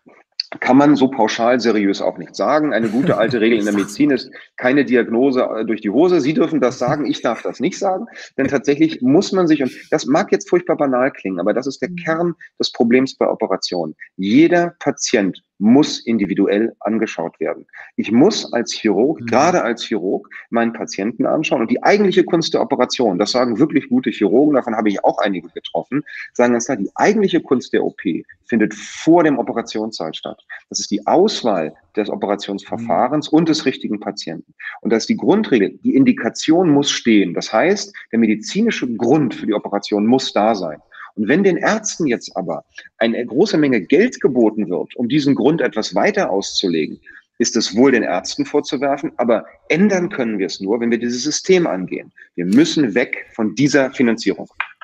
Kann man so pauschal seriös auch nicht sagen. Eine gute alte Regel in der Medizin ist keine Diagnose durch die Hose. Sie dürfen das sagen, ich darf das nicht sagen. Denn tatsächlich muss man sich, und das mag jetzt furchtbar banal klingen, aber das ist der Kern des Problems bei Operationen. Jeder Patient muss individuell angeschaut werden. Ich muss als Chirurg, gerade als Chirurg, meinen Patienten anschauen. Und die eigentliche Kunst der Operation, das sagen wirklich gute Chirurgen, davon habe ich auch einige getroffen, sagen ganz klar, die eigentliche Kunst der OP findet vor dem Operationssaal statt. Das ist die Auswahl des Operationsverfahrens und des richtigen Patienten. Und das ist die Grundregel. Die Indikation muss stehen. Das heißt, der medizinische Grund für die Operation muss da sein. Und wenn den Ärzten jetzt aber eine große Menge Geld geboten wird, um diesen Grund etwas weiter auszulegen, ist es wohl den Ärzten vorzuwerfen, aber ändern können wir es nur, wenn wir dieses System angehen. Wir müssen weg von dieser Finanzierung.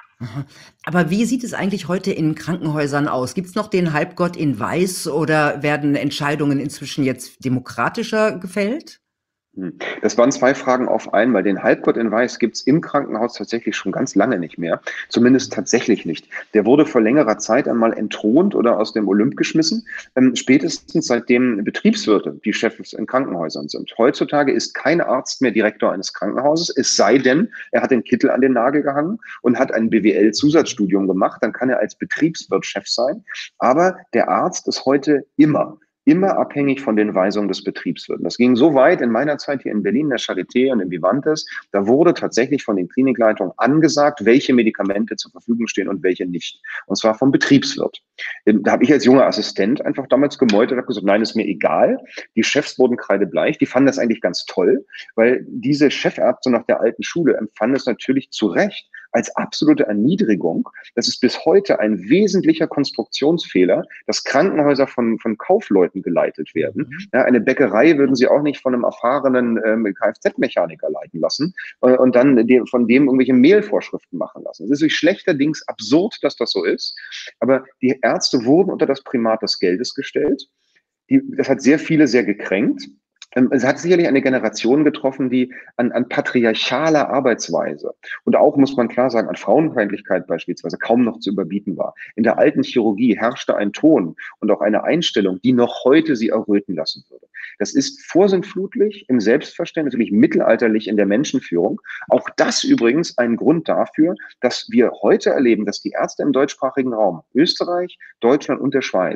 Aber wie sieht es eigentlich heute in Krankenhäusern aus? Gibt es noch den Halbgott in Weiß oder werden Entscheidungen inzwischen jetzt demokratischer gefällt? Das waren zwei Fragen auf einmal. Den Halbgott in Weiß gibt es im Krankenhaus tatsächlich schon ganz lange nicht mehr. Zumindest tatsächlich nicht. Der wurde vor längerer Zeit einmal entthront oder aus dem Olymp geschmissen. Spätestens seitdem Betriebswirte die Chefs in Krankenhäusern sind. Heutzutage ist kein Arzt mehr Direktor eines Krankenhauses, es sei denn, er hat den Kittel an den Nagel gehangen und hat ein BWL-Zusatzstudium gemacht. Dann kann er als Betriebswirt Chef sein. Aber der Arzt ist heute immer abhängig von den Weisungen des Betriebswirten. Das ging so weit in meiner Zeit hier in Berlin, in der Charité und in Vivantes. Da wurde tatsächlich von den Klinikleitungen angesagt, welche Medikamente zur Verfügung stehen und welche nicht. Und zwar vom Betriebswirt. Da habe ich als junger Assistent einfach damals gemeutert und habe gesagt, nein, ist mir egal. Die Chefs wurden kreidebleich. Die fanden das eigentlich ganz toll, weil diese Chefärzte nach der alten Schule empfanden es natürlich zu Recht als absolute Erniedrigung. Das ist bis heute ein wesentlicher Konstruktionsfehler, dass Krankenhäuser von Kaufleuten geleitet werden. Ja, eine Bäckerei würden sie auch nicht von einem erfahrenen Kfz-Mechaniker leiten lassen und dann von dem irgendwelche Mehlvorschriften machen lassen. Es ist wirklich schlechterdings absurd, dass das so ist. Aber die Ärzte wurden unter das Primat des Geldes gestellt. Das hat sehr viele sehr gekränkt. Es hat sicherlich eine Generation getroffen, die an patriarchaler Arbeitsweise und auch, muss man klar sagen, an Frauenfeindlichkeit beispielsweise kaum noch zu überbieten war. In der alten Chirurgie herrschte ein Ton und auch eine Einstellung, die noch heute sie erröten lassen würde. Das ist vorsintflutlich im Selbstverständnis, natürlich mittelalterlich in der Menschenführung. Auch das übrigens ein Grund dafür, dass wir heute erleben, dass die Ärzte im deutschsprachigen Raum, Österreich, Deutschland und der Schweiz,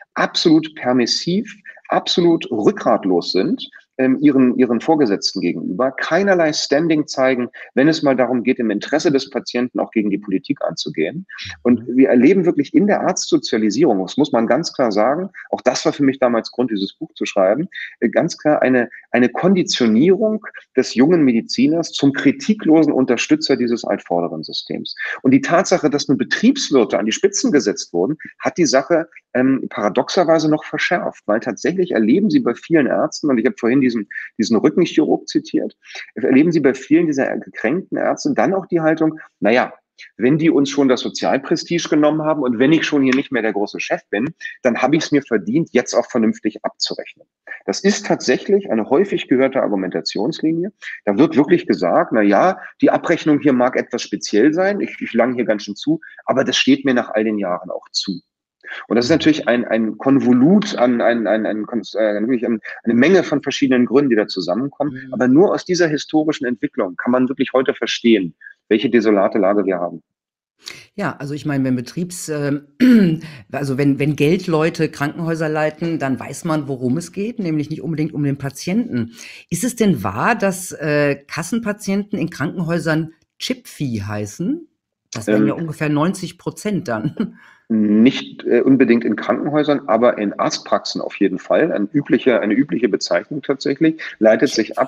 absolut permissiv, absolut rückgratlos sind, ihren Vorgesetzten gegenüber, keinerlei Standing zeigen, wenn es mal darum geht, im Interesse des Patienten auch gegen die Politik anzugehen. Und wir erleben wirklich in der Arztsozialisierung, das muss man ganz klar sagen, auch das war für mich damals Grund, dieses Buch zu schreiben, ganz klar eine Konditionierung des jungen Mediziners zum kritiklosen Unterstützer dieses altvorderen Systems. Und die Tatsache, dass nun Betriebswirte an die Spitzen gesetzt wurden, hat die Sache paradoxerweise noch verschärft, weil tatsächlich erleben Sie bei vielen Ärzten, und ich habe vorhin diesen Rückenchirurg zitiert, erleben Sie bei vielen dieser gekränkten Ärzte dann auch die Haltung, naja, wenn die uns schon das Sozialprestige genommen haben und wenn ich schon hier nicht mehr der große Chef bin, dann habe ich es mir verdient, jetzt auch vernünftig abzurechnen. Das ist tatsächlich eine häufig gehörte Argumentationslinie. Da wird wirklich gesagt, na ja, die Abrechnung hier mag etwas speziell sein, ich lange hier ganz schön zu, aber das steht mir nach all den Jahren auch zu. Und das ist natürlich ein Konvolut wirklich eine Menge von verschiedenen Gründen, die da zusammenkommen. Aber nur aus dieser historischen Entwicklung kann man wirklich heute verstehen, welche desolate Lage wir haben. Ja, also ich meine, also wenn Geldleute Krankenhäuser leiten, dann weiß man, worum es geht, nämlich nicht unbedingt um den Patienten. Ist es denn wahr, dass Kassenpatienten in Krankenhäusern Chip-Fee heißen? Das wären ja ungefähr 90% dann. Nicht unbedingt in Krankenhäusern, aber in Arztpraxen auf jeden Fall. Eine übliche Bezeichnung tatsächlich. Leitet sich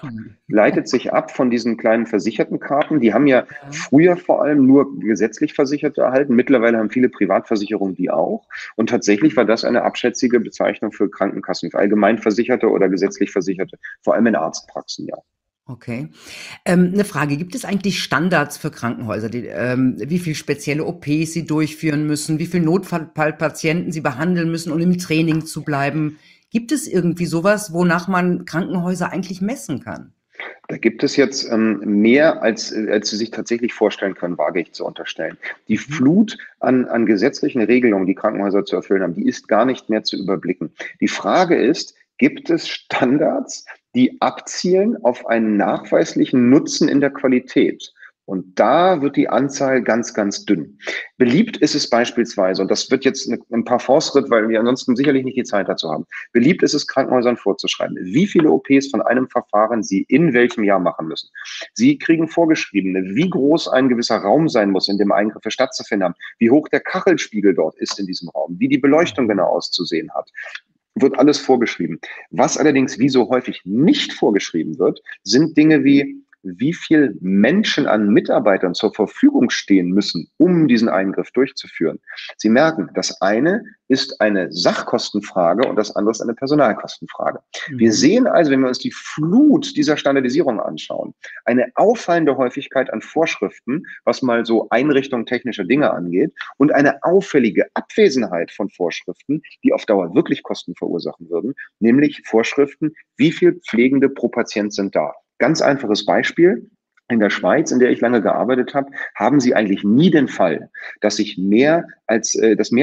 ab von diesen kleinen Versichertenkarten. Die haben ja früher vor allem nur gesetzlich Versicherte erhalten. Mittlerweile haben viele Privatversicherungen die auch. Und tatsächlich war das eine abschätzige Bezeichnung für Krankenkassen, für Allgemeinversicherte oder gesetzlich Versicherte, vor allem in Arztpraxen, ja. Okay. Eine Frage, gibt es eigentlich Standards für Krankenhäuser, wie viel spezielle OPs sie durchführen müssen, wie viel Notfallpatienten sie behandeln müssen, um im Training zu bleiben? Gibt es irgendwie sowas, wonach man Krankenhäuser eigentlich messen kann? Da gibt es jetzt mehr, als Sie sich tatsächlich vorstellen können, wage ich zu unterstellen. Die Flut an gesetzlichen Regelungen, die Krankenhäuser zu erfüllen haben, die ist gar nicht mehr zu überblicken. Die Frage ist, gibt es Standards, die abzielen auf einen nachweislichen Nutzen in der Qualität? Und da wird die Anzahl ganz, ganz dünn. Beliebt ist es beispielsweise, und das wird jetzt ein Parforce-Ritt, weil wir ansonsten sicherlich nicht die Zeit dazu haben, beliebt ist es, Krankenhäusern vorzuschreiben, wie viele OPs von einem Verfahren sie in welchem Jahr machen müssen. Sie kriegen vorgeschrieben, wie groß ein gewisser Raum sein muss, in dem Eingriffe stattzufinden haben, wie hoch der Kachelspiegel dort ist in diesem Raum, wie die Beleuchtung genau auszusehen hat. Wird alles vorgeschrieben. Was allerdings wie so häufig nicht vorgeschrieben wird, sind Dinge wie viel Menschen an Mitarbeitern zur Verfügung stehen müssen, um diesen Eingriff durchzuführen. Sie merken, das eine ist eine Sachkostenfrage und das andere ist eine Personalkostenfrage. Wir sehen also, wenn wir uns die Flut dieser Standardisierung anschauen, eine auffallende Häufigkeit an Vorschriften, was mal so Einrichtung technischer Dinge angeht, und eine auffällige Abwesenheit von Vorschriften, die auf Dauer wirklich Kosten verursachen würden, nämlich Vorschriften, wie viel Pflegende pro Patient sind da. Ganz einfaches Beispiel. In der Schweiz, in der ich lange gearbeitet habe, haben Sie eigentlich nie den Fall, dass mehr als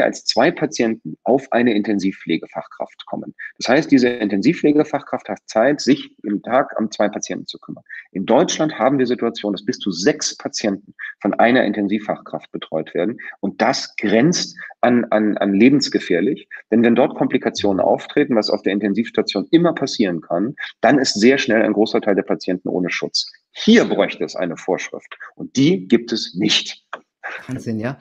2 Patienten auf eine Intensivpflegefachkraft kommen. Das heißt, diese Intensivpflegefachkraft hat Zeit, sich im Tag um 2 Patienten zu kümmern. In Deutschland haben wir Situationen, dass bis zu 6 Patienten von einer Intensivfachkraft betreut werden. Und das grenzt an lebensgefährlich. Denn wenn dort Komplikationen auftreten, was auf der Intensivstation immer passieren kann, dann ist sehr schnell ein großer Teil der Patienten ohne Schutz. Hier bräuchte es eine Vorschrift und die gibt es nicht. Wahnsinn, ja.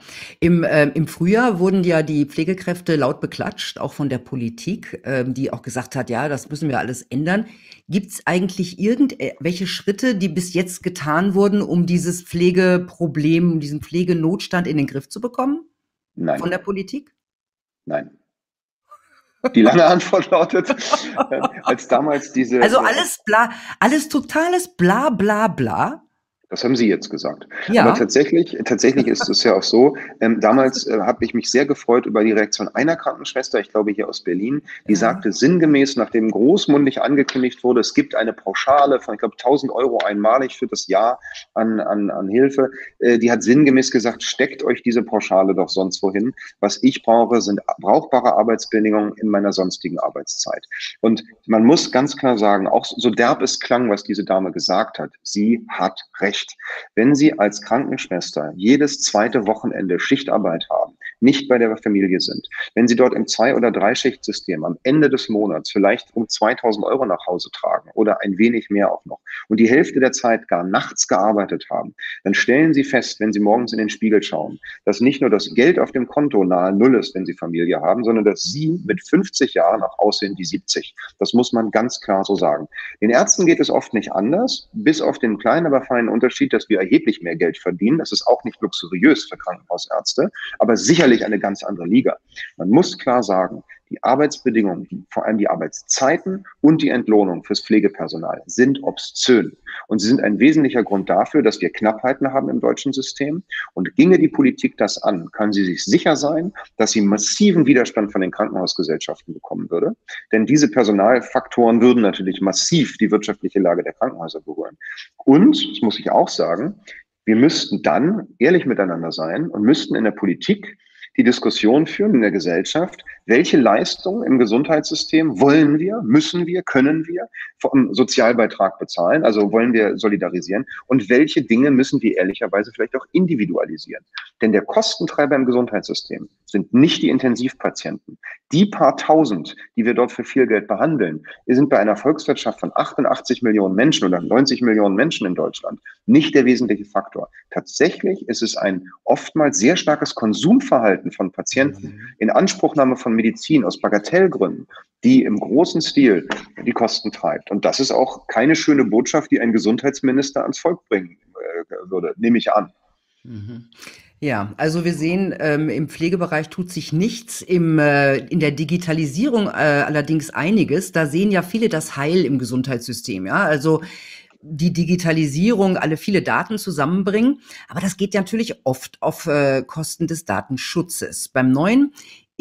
Im Frühjahr wurden ja die Pflegekräfte laut beklatscht, auch von der Politik, die auch gesagt hat, ja, das müssen wir alles ändern. Gibt es eigentlich irgendwelche Schritte, die bis jetzt getan wurden, um dieses Pflegeproblem, diesen Pflegenotstand in den Griff zu bekommen? Nein. Von der Politik? Nein. Die lange Antwort lautet, als damals diese... Also alles totales Bla bla bla. Das haben Sie jetzt gesagt. Ja. Aber tatsächlich ist es ja auch so, damals habe ich mich sehr gefreut über die Reaktion einer Krankenschwester, ich glaube hier aus Berlin, die sagte sinngemäß, nachdem großmundig angekündigt wurde, es gibt eine Pauschale von, ich glaube, 1.000 € einmalig für das Jahr an Hilfe, die hat sinngemäß gesagt, steckt euch diese Pauschale doch sonst wohin. Was ich brauche, sind brauchbare Arbeitsbedingungen in meiner sonstigen Arbeitszeit. Und man muss ganz klar sagen, auch so derb es klang, was diese Dame gesagt hat, sie hat recht. Wenn Sie als Krankenschwester jedes zweite Wochenende Schichtarbeit haben, nicht bei der Familie sind. Wenn Sie dort im 2- oder 3-Schicht-System am Ende des Monats vielleicht um 2.000 € nach Hause tragen oder ein wenig mehr auch noch und die Hälfte der Zeit gar nachts gearbeitet haben, dann stellen Sie fest, wenn Sie morgens in den Spiegel schauen, dass nicht nur das Geld auf dem Konto nahe Null ist, wenn Sie Familie haben, sondern dass Sie mit 50 Jahren auch aussehen wie 70. Das muss man ganz klar so sagen. Den Ärzten geht es oft nicht anders, bis auf den kleinen, aber feinen Unterschied, dass wir erheblich mehr Geld verdienen. Das ist auch nicht luxuriös für Krankenhausärzte, aber sicherlich eine ganz andere Liga. Man muss klar sagen, die Arbeitsbedingungen, vor allem die Arbeitszeiten und die Entlohnung fürs Pflegepersonal sind obszön. Und sie sind ein wesentlicher Grund dafür, dass wir Knappheiten haben im deutschen System. Und ginge die Politik das an, kann sie sich sicher sein, dass sie massiven Widerstand von den Krankenhausgesellschaften bekommen würde. Denn diese Personalfaktoren würden natürlich massiv die wirtschaftliche Lage der Krankenhäuser berühren. Und, das muss ich auch sagen, wir müssten dann ehrlich miteinander sein und müssten in der Politik die Diskussion führen in der Gesellschaft, welche Leistungen im Gesundheitssystem wollen wir, müssen wir, können wir vom Sozialbeitrag bezahlen, also wollen wir solidarisieren und welche Dinge müssen wir ehrlicherweise vielleicht auch individualisieren. Denn der Kostentreiber im Gesundheitssystem sind nicht die Intensivpatienten. Die paar tausend, die wir dort für viel Geld behandeln, sind bei einer Volkswirtschaft von 88 Millionen Menschen oder 90 Millionen Menschen in Deutschland nicht der wesentliche Faktor. Tatsächlich ist es ein oftmals sehr starkes Konsumverhalten von Patienten, Inanspruchnahme von Medizin aus Bagatellgründen, die im großen Stil die Kosten treibt. Und das ist auch keine schöne Botschaft, die ein Gesundheitsminister ans Volk bringen würde, nehme ich an. Ja, also wir sehen, im Pflegebereich tut sich nichts, in der Digitalisierung allerdings einiges. Da sehen ja viele das Heil im Gesundheitssystem, ja, also die Digitalisierung, viele Daten zusammenbringen. Aber das geht ja natürlich oft auf Kosten des Datenschutzes. Beim neuen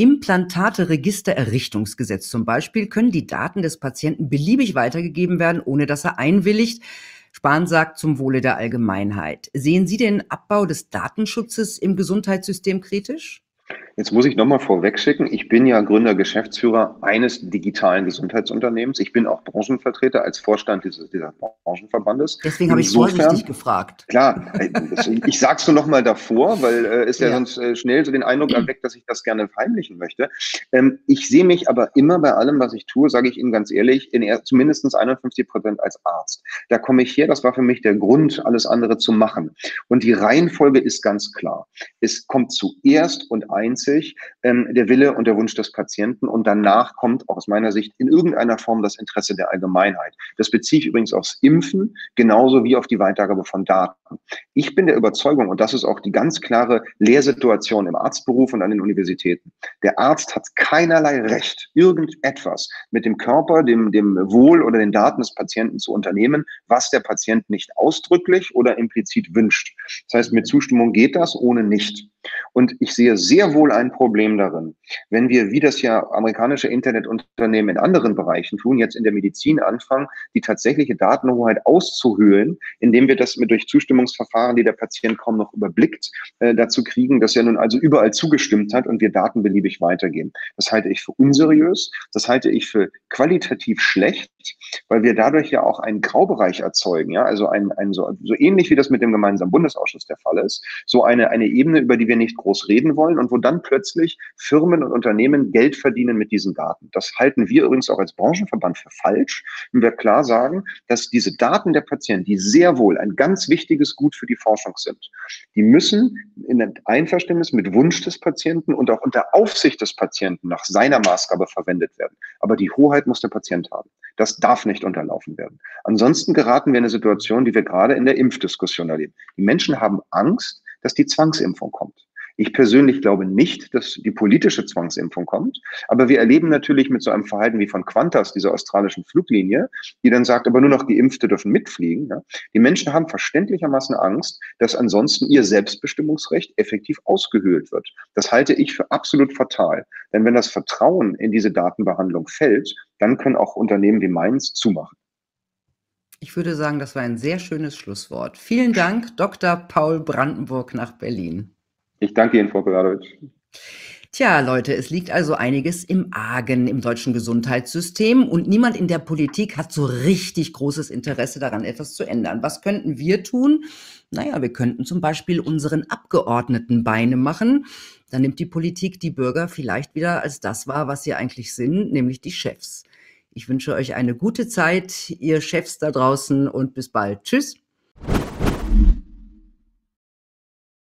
Implantate-Registererrichtungsgesetz zum Beispiel können die Daten des Patienten beliebig weitergegeben werden, ohne dass er einwilligt. Spahn sagt zum Wohle der Allgemeinheit. Sehen Sie den Abbau des Datenschutzes im Gesundheitssystem kritisch? Jetzt muss ich nochmal vorwegschicken, ich bin ja Gründer, Geschäftsführer eines digitalen Gesundheitsunternehmens. Ich bin auch Branchenvertreter als Vorstand dieser Branchenverbandes. Deswegen habe ich vorsichtig gefragt. Klar, ich sage es nur nochmal davor, weil es ja sonst schnell so den Eindruck erweckt, dass ich das gerne verheimlichen möchte. Ich sehe mich aber immer bei allem, was ich tue, sage ich Ihnen ganz ehrlich, zu mindestens 51% als Arzt. Da komme ich her, das war für mich der Grund, alles andere zu machen. Und die Reihenfolge ist ganz klar. Es kommt zuerst und einzig der Wille und der Wunsch des Patienten und danach kommt auch aus meiner Sicht in irgendeiner Form das Interesse der Allgemeinheit. Das beziehe ich übrigens aufs Impfen, genauso wie auf die Weitergabe von Daten. Ich bin der Überzeugung, und das ist auch die ganz klare Lehrsituation im Arztberuf und an den Universitäten, der Arzt hat keinerlei Recht, irgendetwas mit dem Körper, dem Wohl oder den Daten des Patienten zu unternehmen, was der Patient nicht ausdrücklich oder implizit wünscht. Das heißt, mit Zustimmung geht das, ohne nicht. Und ich sehe sehr wohl ein Problem darin, wenn wir, wie das ja amerikanische Internetunternehmen in anderen Bereichen tun, jetzt in der Medizin anfangen, die tatsächliche Datenhoheit auszuhöhlen, indem wir das durch Zustimmungsverfahren, die der Patient kaum noch überblickt, dazu kriegen, dass er nun also überall zugestimmt hat und wir Daten beliebig weitergeben. Das halte ich für unseriös, das halte ich für qualitativ schlecht, weil wir dadurch ja auch einen Graubereich erzeugen, ja, also so ähnlich wie das mit dem gemeinsamen Bundesausschuss der Fall ist, so eine Ebene, über die wir nicht groß reden wollen und wo dann plötzlich Firmen und Unternehmen Geld verdienen mit diesen Daten. Das halten wir übrigens auch als Branchenverband für falsch, wenn wir klar sagen, dass diese Daten der Patienten, die sehr wohl ein ganz wichtiges Gut für die Forschung sind, die müssen in Einverständnis mit Wunsch des Patienten und auch unter Aufsicht des Patienten nach seiner Maßgabe verwendet werden. Aber die Hoheit muss der Patient haben. Das darf nicht unterlaufen werden. Ansonsten geraten wir in eine Situation, die wir gerade in der Impfdiskussion erleben. Die Menschen haben Angst, dass die Zwangsimpfung kommt. Ich persönlich glaube nicht, dass die politische Zwangsimpfung kommt, aber wir erleben natürlich mit so einem Verhalten wie von Qantas, dieser australischen Fluglinie, die dann sagt, aber nur noch Geimpfte dürfen mitfliegen. Ja. Die Menschen haben verständlichermaßen Angst, dass ansonsten ihr Selbstbestimmungsrecht effektiv ausgehöhlt wird. Das halte ich für absolut fatal. Denn wenn das Vertrauen in diese Datenbehandlung fällt, dann können auch Unternehmen wie meins zumachen. Ich würde sagen, das war ein sehr schönes Schlusswort. Vielen Dank, Dr. Paul Brandenburg nach Berlin. Ich danke Ihnen, Frau Beradovic. Tja, Leute, es liegt also einiges im Argen im deutschen Gesundheitssystem und niemand in der Politik hat so richtig großes Interesse daran, etwas zu ändern. Was könnten wir tun? Naja, wir könnten zum Beispiel unseren Abgeordneten Beine machen. Dann nimmt die Politik die Bürger vielleicht wieder als das wahr, was sie eigentlich sind, nämlich die Chefs. Ich wünsche euch eine gute Zeit, ihr Chefs da draußen, und bis bald. Tschüss.